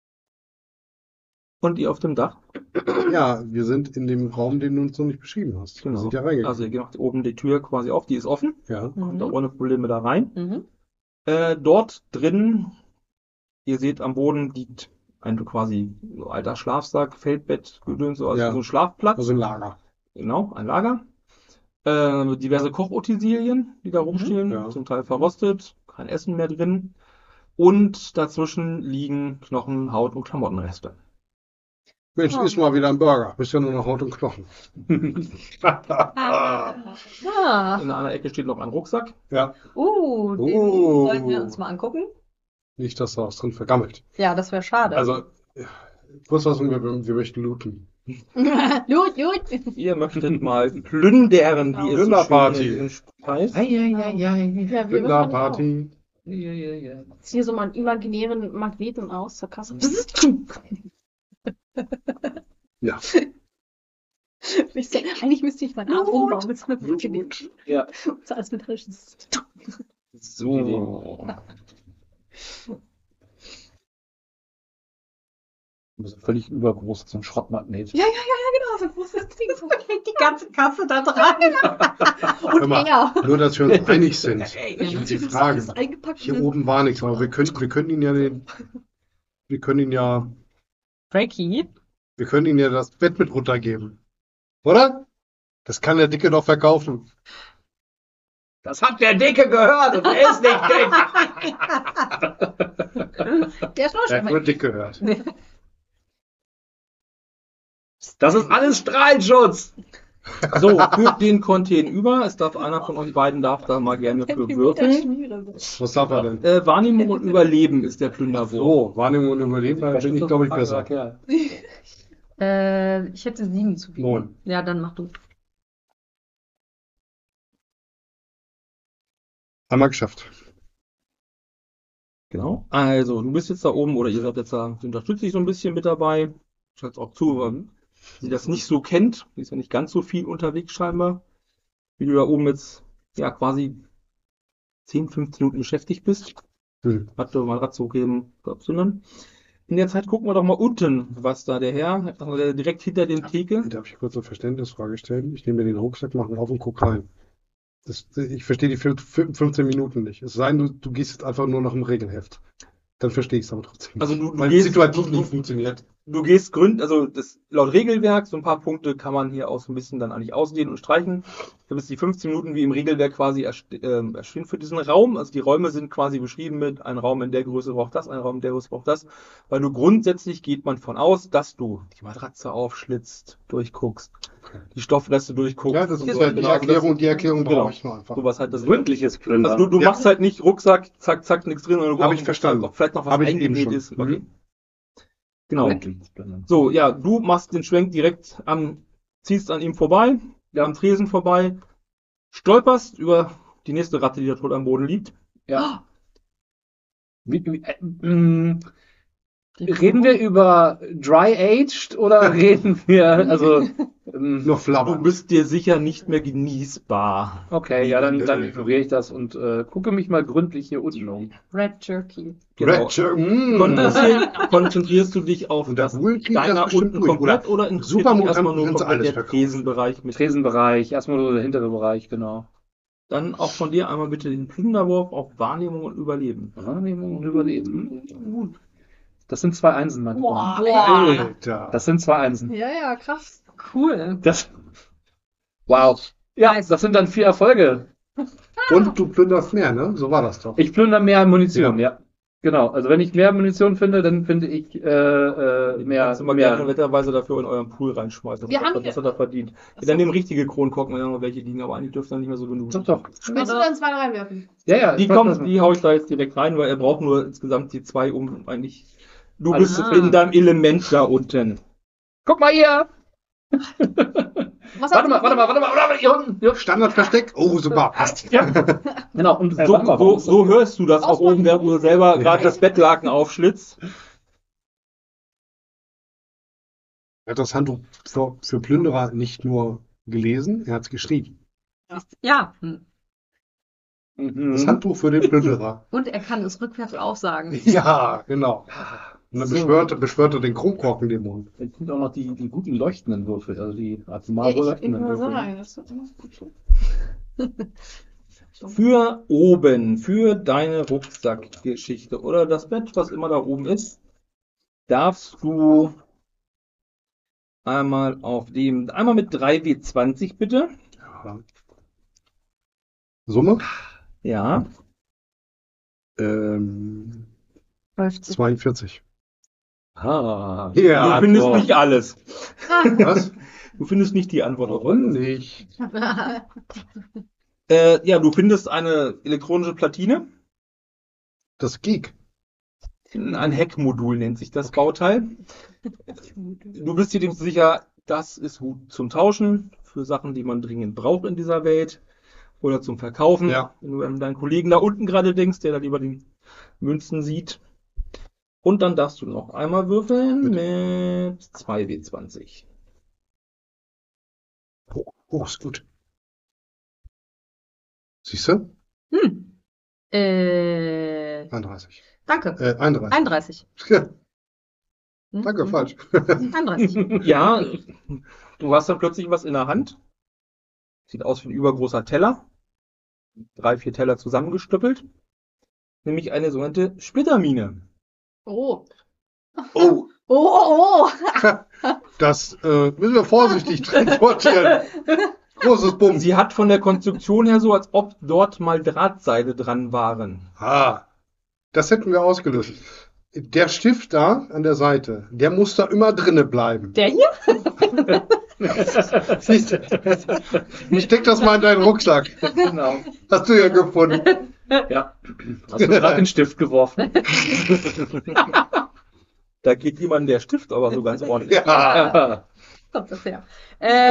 Und ihr auf dem Dach? Ja, wir sind in dem Raum, den du uns noch nicht beschrieben hast. Wir Genau. sind ja reingegangen. Also ihr macht oben die Tür quasi auf, die ist offen, Ja. kommt da Mhm. ohne Probleme da rein. Mhm. Äh, dort drin, ihr seht am Boden liegt ein quasi so alter Schlafsack, Feldbett, Gedöns, so, also Ja. so ein Schlafplatz. Also ein Lager. Genau, ein Lager. Äh, diverse Kochutensilien, die da rumstehen, Ja. zum Teil verrostet, kein Essen mehr drin. Und dazwischen liegen Knochen, Haut und Klamottenreste. Mensch, Oh. iss mal wieder ein Burger. Bist ja nur noch Haut und Knochen. Ah. In einer Ecke steht noch ein Rucksack. Ja, Uh, den Oh. sollten wir uns mal angucken. nicht, dass da was drin vergammelt. Ja, das wäre schade. Also, kurz was, wir, wir möchten looten. Gut, gut. Ihr möchtet mal plündern, wie es so Plünderparty. schön heißt. Ja, wir müssen auch. Plünderparty. Jetzt hier so mal einen imaginären Magneten aus zur Kasse. Ja. Wisst ihr, eigentlich müsste ich meinen Arm umbauen mit so einem Magneten. Ja. So als metallisches. So. Das ist völlig übergroß, so ein Schrottmagnet. Ja, ja, ja, ja, genau, so ein großes Ding. So die ganze Kasse da dran. Und Hör mal, er. Nur, dass wir uns einig sind. Ja, Die das Frage. ist eingepackt. Hier oben war nichts, aber wir können, wir können ihn ja den, wir können ihn ja, Frankie. wir können ihn ja das Bett mit runtergeben. Oder? Das kann der Dicke doch verkaufen. Das hat der Dicke gehört und er ist nicht dick. Der ist noch Er hat schon nur dick gehört. Das ist alles Strahlenschutz. So, führt den Contain über. Es darf einer von euch beiden darf da mal gerne für würfeln. Was darf er denn? Äh, Wahrnehmung und Überleben ist der Plünderwurf. So, Wahrnehmung und Überleben, da bin ich, glaube ich, besser. Ja. Äh, ich hätte sieben zu bieten. Neun. Ja, dann mach du. Einmal geschafft. Genau. Also, du bist jetzt da oben oder ihr seid jetzt da, unterstützt dich so ein bisschen mit dabei. Schaut auch zu, weil sie das nicht so kennt. Sie ist ja nicht ganz so viel unterwegs scheinbar. Wie du da oben jetzt, ja, quasi zehn, fünfzehn Minuten beschäftigt bist. Hm. Hat du mal Rad so geben, glaubst du dann? In der Zeit gucken wir doch mal unten, was da der Herr, also der direkt hinter dem Theke. Darf ich kurz eine Verständnisfrage stellen? Ich nehme mir den Rucksack, mache ihn auf und gucke rein. Das, ich verstehe die fün- fün- fünfzehn Minuten nicht. Es sei denn, du, du gehst jetzt einfach nur nach dem Regelheft. Dann verstehe ich es aber trotzdem. Also du, du Weil gehst, situativ du, nicht du, funktioniert. du gehst gründ, also das laut Regelwerk, so ein paar Punkte kann man hier auch so ein bisschen dann eigentlich ausdehnen und streichen. Du bist die fünfzehn Minuten wie im Regelwerk quasi erst- ähm, erschienen für diesen Raum. Also die Räume sind quasi beschrieben mit ein Raum in der Größe braucht das, ein Raum in der Größe braucht das. Weil du grundsätzlich geht man von aus, dass du die Matratze aufschlitzt, durchguckst, die Stoffreste durchguckst. Ja, das ist so, ja die genau, also das- Erklärung, die Erklärung genau. brauche ich nur einfach. Sowas halt das Gründliches Plündern. Also du, du Ja. machst halt nicht Rucksack, zack, zack, nichts drin, sondern du Hab brauchst ich verstanden. ob vielleicht noch was Hab ich eben eingenäht schon. ist. Mhm. Okay. Genau. Gründliches Plündern. So, ja, du machst den Schwenk direkt am, ziehst an ihm vorbei, Ja. am Tresen vorbei, stolperst über die nächste Ratte, die da tot am Boden liegt. Ja. Wie, wie, äh, mh, reden wir über Dry-Aged oder reden wir, also, ähm, Noch Du flabbern. bist dir sicher nicht mehr genießbar. okay, ja, dann, dann ignoriere ich das und äh, gucke mich mal gründlich hier unten um. Red Jerky. Genau. Red Jer- mm. Konzentrierst, konzentrierst du dich auf Und der das Bull kriegt das deiner bestimmt unten durch, komplett oder? oder interessiert dich Supermutanten erstmal nur können sie komplett alles der verkaufen. Tresenbereich mit? Tresenbereich, erstmal so der hintere Bereich, genau. Dann auch von dir einmal bitte den Plünderwurf auf Wahrnehmung und Überleben. Wahrnehmung und Überleben. Gut. Das sind zwei Einsen, mein Boah, Freund. Alter. Das sind zwei Einsen. Ja, ja, krass. cool. Das. Wow. Ja, Nice. das sind dann vier Erfolge. Und du plünderst mehr, ne? So war das doch. Ich plündere mehr Munition, ja. Genau. Also wenn ich mehr Munition finde, dann finde ich äh, äh, mehr. Kannst du mal gerne mehr. netterweise dafür in euren Pool reinschmeißen. Das, Wir hat, haben das hier- hat er verdient. Ja, dann nehmen richtige Kronkorken, wenn da noch welche liegen, aber eigentlich dürften da nicht mehr so genug. Doch, doch. Willst du da uns mal reinwerfen? Ja, ja. Die ich mach kommen, das mal. die hau ich da jetzt direkt rein, weil er braucht nur insgesamt die zwei, um eigentlich. Du Alles bist klar. in deinem Element da unten. Guck mal hier. Was Warte mal, warte mal, warte mal, warte mal, hier unten. Ja. Standardversteck? Oh, super. Passt. Ja. Genau. Und äh, So, warte mal, so, warum- so hörst du das auch Ausmachen. oben, während du selber Ja. gerade das Bettlaken aufschlitzt. Er hat das Handbuch für, für Plünderer nicht nur gelesen, er hat es geschrieben. Ja. Hm. Mhm. Das Handbuch für den Plünderer. Und er kann es rückwärts auch sagen. Ja, genau. Und dann So. beschwörte, beschwörte den Kronkorken-Dämon. Jetzt sind auch noch die, die guten leuchtenden Würfel, also die Ja, atomar ich, ich leuchtenden würde Würfel. sagen, das ist immer gut. Für oben, für deine Rucksackgeschichte oder das Bett, was immer da oben ist, darfst du einmal auf dem, einmal mit drei W zwanzig bitte. Ja. Summe? Ja. Ähm, fünfzig. zweiundvierzig. Ah. Ja, Du findest boah. nicht alles. Was? Du findest nicht die Antwort auf Warum alles. nicht? Äh, ja, du findest eine elektronische Platine. Das Geek. Ein Heckmodul nennt sich das Bauteil. Du bist dir dem sicher, das ist gut zum Tauschen für Sachen, die man dringend braucht in dieser Welt oder zum Verkaufen. Ja. Wenn du an deinen Kollegen da unten gerade denkst, der da lieber die Münzen sieht. Und dann darfst du noch einmal würfeln mit zwei W zwanzig. Oh, oh, ist gut. Siehst du? Hm. Äh, einunddreißig. danke. Äh, einunddreißig. einunddreißig. Ja, Hm? danke, Hm? falsch. einunddreißig. Ja, du hast dann plötzlich was in der Hand. Sieht aus wie ein übergroßer Teller. Drei, vier Teller zusammengestüppelt. Nämlich eine sogenannte Splittermine. Oh. Oh, Oh, oh, oh. das äh, müssen wir vorsichtig transportieren. Großes Bumm. Sie hat von der Konstruktion her so, als ob dort mal Drahtseile dran waren. Ah, das hätten wir ausgelöst. Der Stift da an der Seite, der muss da immer drinne bleiben. Der hier? Siehst du? Steck das mal in deinen Rucksack. Genau. Hast du ja gefunden. Ja. Hast du gerade den Stift geworfen? Da geht jemand der Stift aber so ganz ordentlich. Ja. Kommt das her. Äh,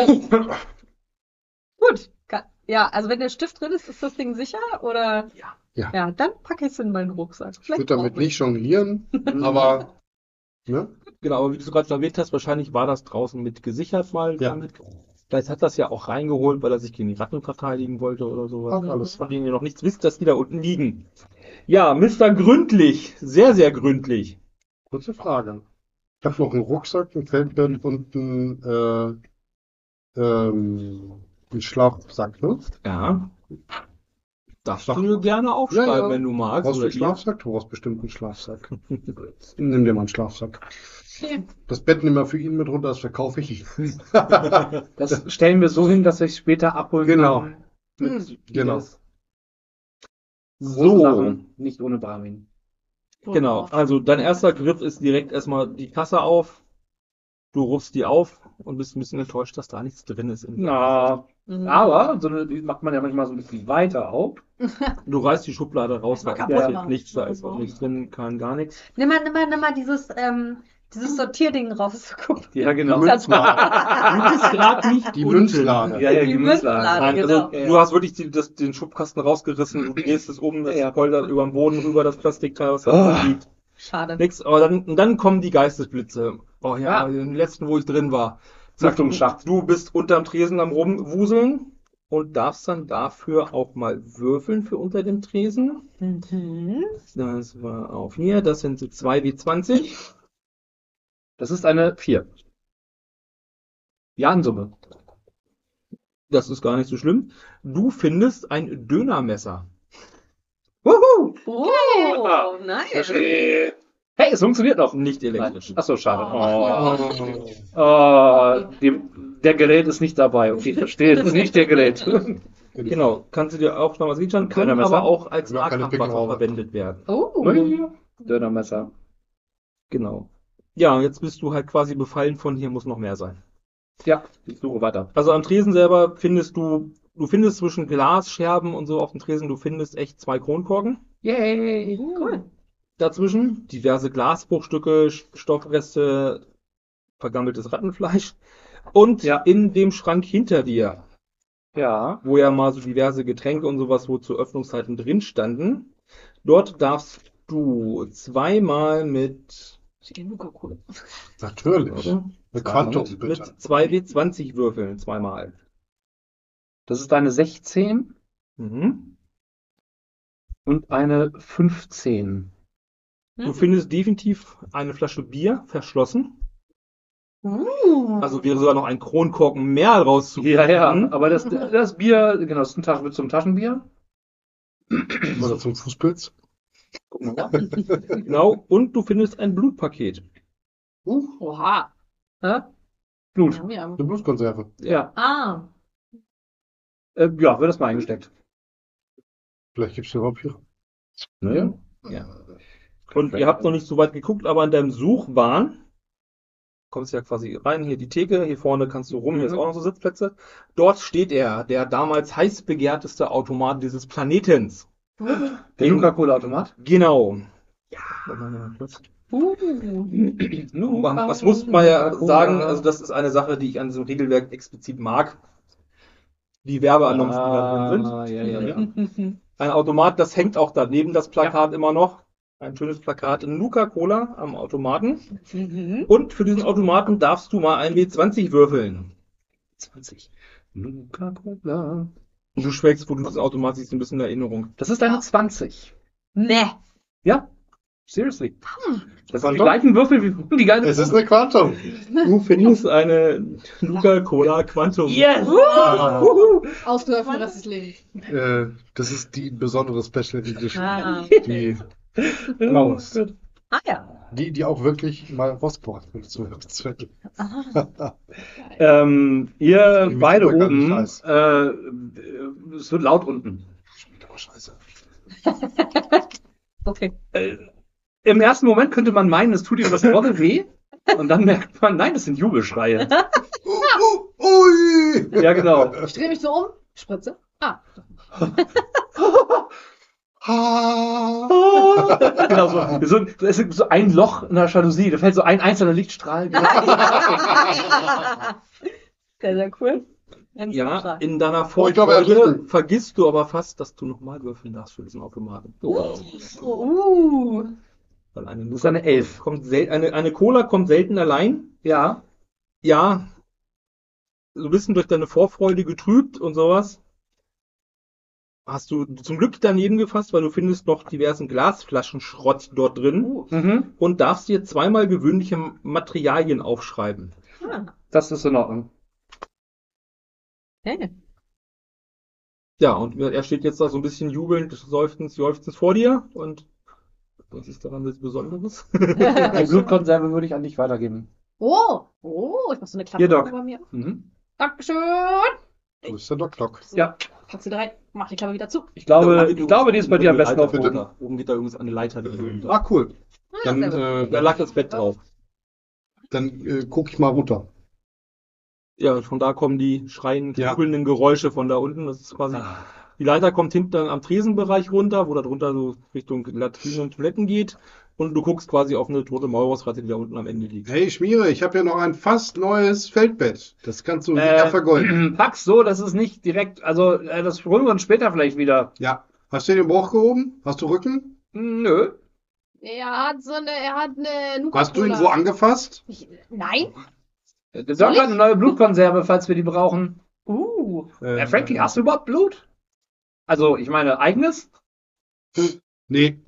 gut. Ka- Ja, also wenn der Stift drin ist, ist das Ding sicher? Oder? Ja. Ja. Ja, dann packe ich es in meinen Rucksack. Ich Vielleicht würde damit brauche ich- nicht jonglieren, aber ne? Genau, aber wie du gerade schon erwähnt hast, wahrscheinlich war das draußen mit gesichert mal. Ja. Damit. Vielleicht hat das ja auch reingeholt, weil er sich gegen die Ratten verteidigen wollte oder sowas. Auch alles. Von denen ihr noch nichts wisst, dass die da unten liegen. Ja, Mister Gründlich. Sehr, sehr gründlich. Kurze Frage. Ich habe noch einen Rucksack, ein Feldbett und einen, äh, ähm, einen Schlafsack, ne? Ja. Darfst Sag- du mir gerne aufschreiben, Ja, ja. wenn du magst. Brauchst du oder einen Schlafsack? Du brauchst bestimmt einen Schlafsack. Nimm dir mal einen Schlafsack. Das Bett nehmen wir für ihn mit runter, das verkaufe ich. Das stellen wir so hin, dass ich später abholen Genau. kann. Mit Genau. Ines. So, Sachen, nicht ohne Barmin. genau. Also dein erster Griff ist direkt erstmal die Kasse auf. Du rufst die auf und bist ein bisschen enttäuscht, dass da nichts drin ist. In Na, Mhm. aber so eine, die macht man ja manchmal so ein bisschen weiter auf. Du reißt die Schublade raus, weil Kaputt da machen. nichts, da ist auch nichts drin, kein gar nichts. Nimm mal, nimm mal, nimm mal dieses, ähm, dieses Sortierding raus. Guck. Ja, genau. Du bist gerade nicht Die unten. Münzlade. Ja, ja, Die die Münzlade. Münzlade. Nein, Genau. also du hast wirklich die, das, den Schubkasten rausgerissen, du drehst es um, das Ja. poltert über den Boden rüber, das Plastikteil, was da Oh. liegt. Schade. Nix, aber dann, und dann kommen die Geistesblitze. Oh ja, Ja. den letzten, wo ich drin war. Zack, Lüftungsschacht. Du bist unterm Tresen am Rumwuseln und darfst dann dafür auch mal würfeln für unter dem Tresen. Mhm. Das war auf hier, das sind so zwei W zwanzig. Das ist eine vier. Jahrensumme. Das ist gar nicht so schlimm. Du findest ein Dönermesser. Wuhu! Oh, nice. Hey, es funktioniert noch. Nicht elektrisch. Achso, schade. Oh. Oh. Oh, dem, der Gerät ist nicht dabei. Okay, ich verstehe. Das ist nicht der Gerät. Genau, kannst du dir auch noch was anschauen, können Dönermesser? aber auch als Ja, keine Nahkampfwaffe Pickelhaube. verwendet werden. Oh. Dönermesser. Genau. Ja, und jetzt bist du halt quasi befallen von hier muss noch mehr sein. Ja, ich suche weiter. Also am Tresen selber findest du, du findest zwischen Glasscherben und so auf dem Tresen, du findest echt zwei Kronkorken. Yay! Cool. Dazwischen diverse Glasbruchstücke, Sch- Stoffreste, vergammeltes Rattenfleisch. Und Ja. in dem Schrank hinter dir, Ja. wo ja mal so diverse Getränke und sowas, wo zu Öffnungszeiten drin standen, dort darfst du zweimal mit, Natürlich. oder? Eine Quantum, Mit bitte. zwei W zwanzig würfeln, zweimal. Das ist eine sechzehn Mhm. und eine fünfzehn. Du findest definitiv eine Flasche Bier verschlossen. Uh. Also wäre sogar noch ein Kronkorken mehr rauszufinden. Ja, ja, aber das, das Bier, genau, das ist ein Tasch- wird zum Taschenbier. Oder zum Fußpilz. Gucken wir mal. Genau. Und du findest ein Blutpaket. Uh, Oha. Hä? Blut. Ja, eine Blutkonserve. Ja, Ah. äh, ja, wird das mal eingesteckt. Vielleicht gibt's ja Vampire. Ne? Ja. Und ihr habt noch nicht so weit geguckt, aber in deinem Suchwahn kommst ja quasi rein, hier die Theke, hier vorne kannst du rum, hier ist auch noch so Sitzplätze. Dort steht er, der damals heiß begehrteste Automat dieses Planetens. Der Nuka-Cola-Automat. Genau. Uh. Was muss man ja sagen, also das ist eine Sache, die ich an diesem Regelwerk explizit mag. Die Werbeannoncen, die da drin sind. Ah, ja, ja, ja. Ein Automat, das hängt auch daneben das Plakat immer noch. Ein schönes Plakat in Nuka-Cola am Automaten. Mhm. Und für diesen Automaten darfst du mal ein W zwanzig würfeln. zwanzig. Nuka-Cola. Und du schwelgst, wo du diesen Automat siehst, ein bisschen in Erinnerung. Das ist eine zwanzig. Nee. Ja, seriously. Das sind die Quantum? gleichen Würfel wie die geile. Es ist eine Quantum. Du findest eine Nuka-Cola Quantum. Yes! Ah, Ausgeholfen den Rest des Lebens. äh, das ist die besondere Special Edition. Ah. Die Maus. Ah ja. Die, die auch wirklich mal rausgebracht wird zu Zweck. Ähm, ihr Wie beide mit oben, Scheiß. äh, es wird laut unten. Schmeckt aber scheiße. Okay. Äh, Im ersten Moment könnte man meinen, es tut ihm das Wolle weh. Und dann merkt man, nein, das sind Jubelschreie. Uh, uh, ui! Ja, genau. Ich drehe mich so um, Spritze. Ah. Ah. Genau so. So, es ist so ein Loch in der Jalousie, da fällt so ein einzelner Lichtstrahl. Sehr, sehr cool. Ja, in deiner Oh, ich glaube, er Vorfreude hat- vergisst du aber fast, dass du nochmal würfeln darfst für diesen Automaten. Uh. Weil eine Das ist eine Elf. kommt sel eine, eine Cola kommt selten allein. Ja. Ja, so ein bisschen durch deine Vorfreude getrübt und sowas. Hast du zum Glück daneben gefasst, weil du findest noch diversen Glasflaschenschrott dort drin Mhm. und darfst dir zweimal gewöhnliche Materialien aufschreiben. Ah. Das ist in Ordnung. Okay. Ja, und er steht jetzt da so ein bisschen jubelnd, seufzend, seufzend vor dir und Was ist daran das Besonderes? Die Blutkonserve würde ich an dich weitergeben. Oh, oh, ich mach so eine Hier, Doc. Klappe bei mir. Mhm. Dankeschön. Wo ist der Doc Doc? Ja, Pack sie da rein, mach die Klappe wieder zu. ich glaube, ich glaube, die ist bei dir am besten auf Leiter Boden. runter. Oben geht da irgendwas an eine Leiter. die runter. Ah, cool. Ah, Dann, sehr gut. Da äh, lag das Bett drauf. dann äh, gucke ich mal runter. Ja, von da kommen die schreienden, Ja. knüppelnden Geräusche von da unten. Das ist quasi. Die Leiter kommt hinten am Tresenbereich runter, wo da drunter so Richtung Latrinen und Toiletten geht. Und du guckst quasi auf eine tote Maulwurfsratte, die da unten am Ende liegt. Hey, Schmiere, ich habe ja noch ein fast neues Feldbett. Das kannst du sicher Äh, vergolden. pack's so, dass es nicht direkt, also äh, das holen wir uns später vielleicht wieder. Ja. Hast du den Bauch gehoben? Hast du Rücken? Nö. Er hat so eine, er hat eine Nuka-Cola. Hast du ihn wo angefasst? Ich, nein? Der Doc hat eine neue Blutkonserve, falls wir die brauchen. Uh. Äh, Äh, Frankie, hast du überhaupt Blut? Also, ich meine, eigenes? Nee.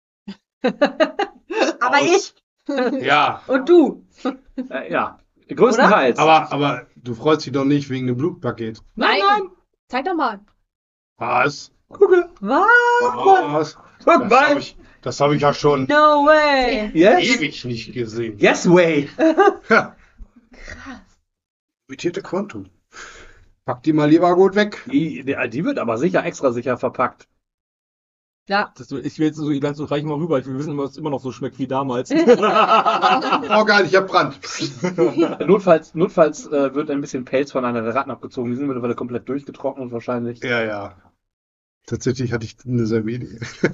Aber ich Ja. und du. Äh, ja, größtenteils. Aber, aber du freust dich doch nicht wegen dem Blutpaket. Nein, zeig doch mal. Was? Gucke. Was? Was? Guck Das habe mal. ich, das hab ich ja schon No way. Yes? ewig nicht gesehen. Yes way. Ja. Limitierte Quantum. Pack die mal lieber gut weg. Die, die, die wird aber sicher extra sicher verpackt. Ja. Das, ich will jetzt so, ich so reich mal rüber. Ich will wissen, was es immer noch so schmeckt wie damals. Oh geil, ich hab Brand. Notfalls, notfalls äh, wird ein bisschen Pelz von einer der Ratten abgezogen. Die sind mittlerweile komplett durchgetrocknet wahrscheinlich. Ja, ja. Tatsächlich hatte ich eine selbe Idee.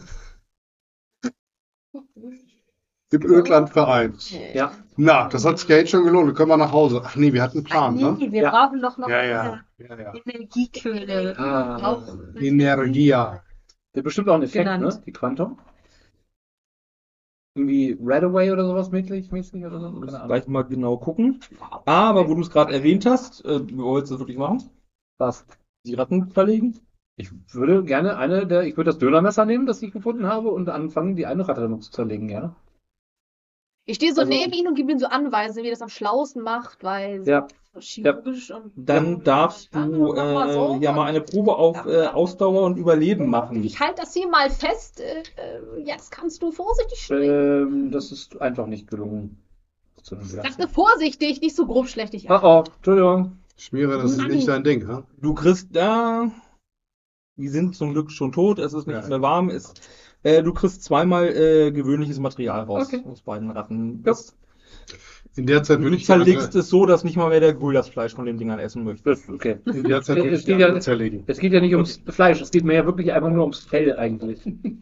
Im Ödland vereint. Ja. Na, das hat sich ja jetzt schon gelohnt. Wir können mal nach Hause. Ach nee, wir hatten einen Plan, ne? Nee, wir Ja. brauchen doch noch Ja, ja. ja, ja. Energiequelle. Ah. Auch Energia. Der hat bestimmt auch einen Effekt, Genannt. ne? Die Quantum. Irgendwie Redaway oder sowas mäßig, mäßig oder so. Du musst Keine Ahnung. gleich mal genau gucken. Aber wo du es gerade erwähnt hast, äh, wie wolltest du das wirklich machen? Was? Die Ratten verlegen? Ich würde gerne eine der, ich würde das Dönermesser nehmen, das ich gefunden habe, und anfangen, die eine Ratte noch zu zerlegen, ja. Ich stehe so Also- neben ihm und gebe ihm so Anweisungen, wie er das am schlausten macht, weil so Ja. chirurgisch und Dann darfst du Ja, mach mal so. äh, ja mal eine Probe auf äh, Ausdauer und Überleben machen. ich halte das hier mal fest. Äh, äh, jetzt kannst du vorsichtig springen. Ähm, das ist einfach nicht gelungen. Zu einem Sag ne vorsichtig, nicht so grob schlechtig. Oh oh, Entschuldigung. Schmiere, das ist nicht dein Ding, ha? Du kriegst da, die sind zum Glück schon tot, es ist nicht Ja. mehr warm, es, äh, du kriegst zweimal äh, gewöhnliches Material raus Okay. aus beiden Ratten. Ja. Das, In der Zeit du würde ich die zerlegst andere, es so, dass nicht mal mehr der Ghoul das Fleisch von den Dingern essen möchte. Das ist okay. in der Zeit würde Es ich die geht ja- andere zerlegen. Es geht ja nicht ums Fleisch, es geht mir ja wirklich einfach nur ums Fell eigentlich.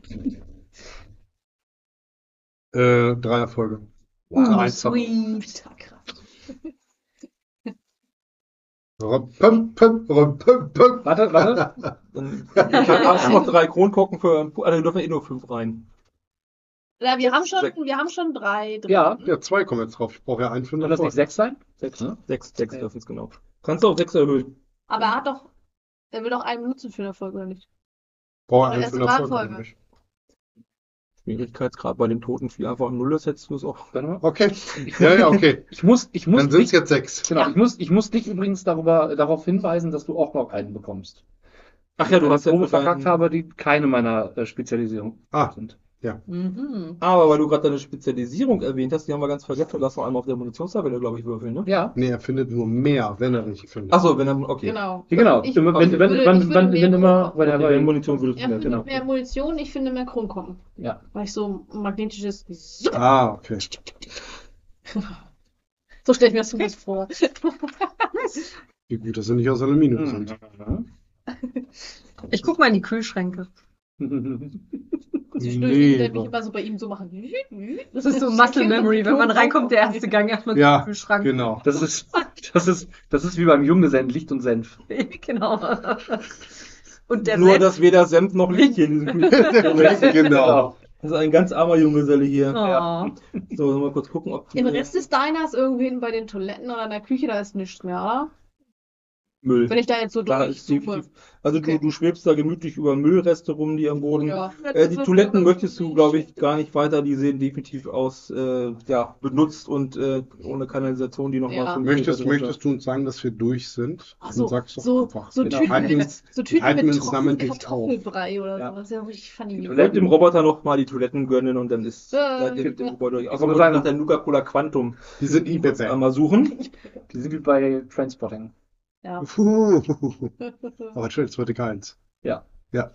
Äh, drei Erfolge. Uh, Eins. sweet. Pum, pum, pum, pum, pum. Warte, warte. Dann hast du noch drei Kronkorken für, also wir dürfen eh nur fünf rein. Ja, wir haben schon, Sechs. wir haben schon drei drin. Ja, Ja, zwei kommen jetzt drauf. Ich brauche ja einen für soll den das nicht Erfolg. sechs sein? Sechs, ne? Sechs, sechs Okay. dürfen es genau. Kannst du auf sechs erhöhen. Aber er hat doch, er will doch einen benutzen für eine Folge, oder nicht? Brauche Aber einen erst für den drei Erfolg. Erfolge. oder nicht? Schwierigkeitsgrad bei dem toten Vieh einfach null ist, hättest du es auch. Warte mal. Okay. Ja, ja, okay. Ich muss, ich muss Dann sind es dich, jetzt sechs. genau, Ja. ich muss, ich muss dich übrigens darüber, darauf hinweisen, dass du auch noch einen bekommst. Ach ja, du hast ja Probe für verkackt deinen- habe, die keine meiner äh, Spezialisierung Ah. sind. Mhm. Aber weil du gerade deine Spezialisierung erwähnt hast, die haben wir ganz vergessen, du darfst noch einmal auf der Munitionstabelle, glaube ich, würfeln, ne? Ja, Nee, er findet nur mehr, wenn er nicht findet. Achso, wenn dann, okay. Genau. ja, genau. Ich- Immer, wenn, okay. wenn, Ich würde- wenn, ich würde wenn, mehr wenn immer, Kronkorken. wenn er Okay, wenn Munition würdest Er du mehr, findet genau. mehr Munition, ich finde mehr Kronkorken. Ja. Weil ich so magnetisches. Ah, okay. So stelle ich mir das zumindest vor. Wie gut, dass sie nicht aus Aluminium sind. Ich guck mal in die Kühlschränke. Zwischendurch Nee, werde ich doch. immer so bei ihm so machen. Das ist so Muscle Memory. Wenn man reinkommt, der erste Gang erstmal Ja, zum Kühlschrank. Genau. Das ist, das ist, das ist wie beim Junggesellen, Licht und Senf. Genau. Und der Nur, Senf- dass weder Senf noch Licht hier in diesem Kühlschrank. Genau. Das ist ein ganz armer Junggeselle hier. Oh. So, sollen wir mal kurz gucken, ob die, Im Rest des Diners irgendwo hinten bei den Toiletten oder in der Küche, da ist nichts mehr, oder? Müll. Wenn ich da jetzt so Da ist durchsuche. definitiv, also Okay. du, du schwebst da gemütlich über Müllreste rum, die am Boden. Ja. Äh, die Toiletten möchtest du, glaube ich, gar nicht weiter. Die sehen definitiv aus, äh, ja, benutzt und äh, ohne Kanalisation, die noch Ja. mal fünf Möchtest, Meter drunter. möchtest du uns sagen, dass wir durch sind? Ach Dann so, sag's doch so, einfach. so Genau. Tüten Halten wir mit, uns- so Tüten halten wir mit uns damit trockenen nicht auf. Kartoffelbrei oder Ja. so. Das ist ja richtig funny. Die Ich werde dem Roboter noch mal die Toiletten gönnen und dann ist Äh, seid ihr mit dem ja. Gebäude durch. Ich Außer wollte wollte sagen- nach der Nuka-Cola Quantum Die sind nie besser. einmal suchen. Die sind wie bei Trainspotting. Ja. Aber schön, es wird keins. Ja. Ja.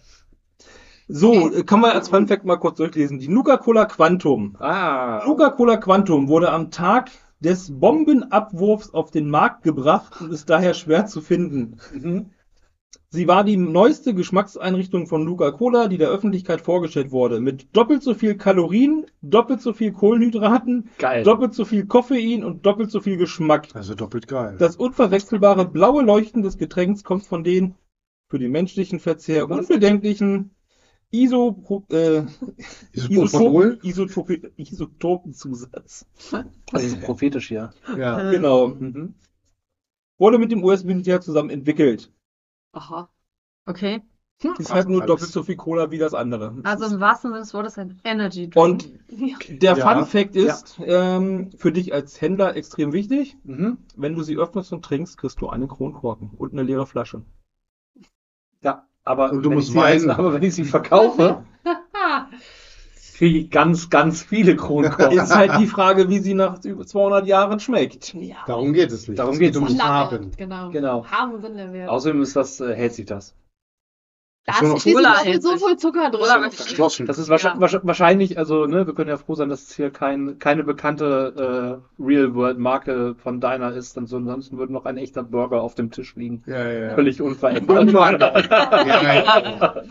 So, äh, kann man als Fun Fact mal kurz durchlesen. Die Nuka-Cola Quantum. Ah. Nuka-Cola Quantum wurde am Tag des Bombenabwurfs auf den Markt gebracht und ist daher schwer zu finden. Mhm. Sie war die neueste Geschmackseinrichtung von Nuka-Cola, die der Öffentlichkeit vorgestellt wurde. Mit doppelt so viel Kalorien, doppelt so viel Kohlenhydraten, Geil. doppelt so viel Koffein und doppelt so viel Geschmack. Also doppelt geil. Das unverwechselbare blaue Leuchten des Getränks kommt von den für den menschlichen Verzehr unbedenklichen Iso, äh, Isopropol? Isotop, Isotopenzusatz. Das ist prophetisch hier. Ja. Genau. Mhm. Wurde mit dem U S-Militär zusammen entwickelt. Aha. Okay. Ist halt nur alles. doppelt so viel Cola wie das andere. Also im wahrsten Sinne des Wortes ein Energy Drink. Und Ja. der Ja. Fun Fact ist, ähm, für dich als Händler extrem wichtig, Mhm. wenn du sie öffnest und trinkst, kriegst du einen Kronkorken und eine leere Flasche. Ja, aber Und du wenn musst ich sie als, weinen. aber wenn ich sie verkaufe, kriege ich ganz, ganz viele Kronkorken. Ist halt die Frage, wie sie nach über zweihundert Jahren schmeckt. Ja. Darum geht es nicht. Darum Es geht's geht ums nicht. Haben. Genau. Genau. Haben sind der Wert. Außerdem ist das, äh, hält sich das. Da Ach so, ist schließlich Cola auch mit so hält sich. viel Zucker drin. Cola mit- Geschlossen. Das ist wahrscheinlich, Ja. wahrscheinlich, also, ne, wir können ja froh sein, dass es hier kein, keine bekannte äh, Real-World-Marke von Diner ist, denn so ansonsten würde noch ein echter Burger auf dem Tisch liegen. Ja, ja, ja. Völlig unverändert. Ja, ja.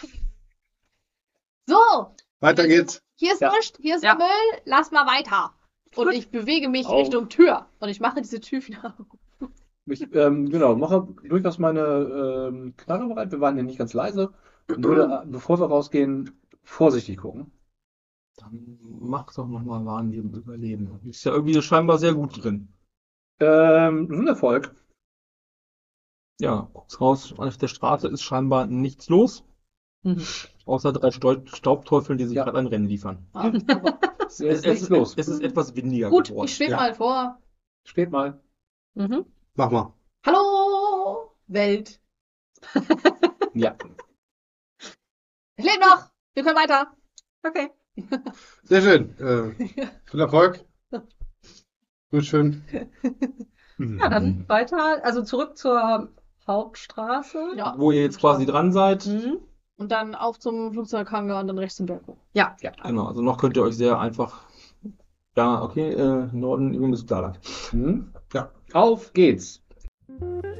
So, Weiter geht's. hier ist Ja. nichts, hier ist Ja. Müll, lass mal weiter. Und Gut. ich bewege mich Auf. Richtung Tür. Und ich mache diese Tür wieder auf. Ich, ähm, genau, mache durchaus meine ähm, Knarre bereit. Wir waren hier nicht ganz leise. Und würde, äh, bevor wir rausgehen, vorsichtig gucken. Dann mach doch nochmal Wahrnehmen überleben. Ist ja irgendwie scheinbar sehr gut drin. Ähm, das ist ein Erfolg. Ja, guckst raus, auf der Straße ist scheinbar nichts los, Mhm. außer drei Stau- Staubteufeln, die sich Ja. gerade ein Rennen liefern. Ah, aber Es ist Es, nichts es, los. es ist etwas windiger gut, geworden. ich schwebe Ja. mal vor. Steht mal. Mhm. Mach mal. Hallo, Welt. Ja. Ich lebe noch. Wir können weiter. Okay. Sehr schön. Äh, viel Erfolg. Gut schön. Ja, dann weiter, also zurück zur Hauptstraße. Ja. Wo ihr jetzt quasi dran seid. Mhm. Und dann auf zum Flugzeughangar und dann rechts zum Berg hoch. Ja. Genau, also noch könnt ihr euch sehr einfach. Ja, okay, äh, Norden, übrigens Klarland. Hm? Ja. Auf geht's.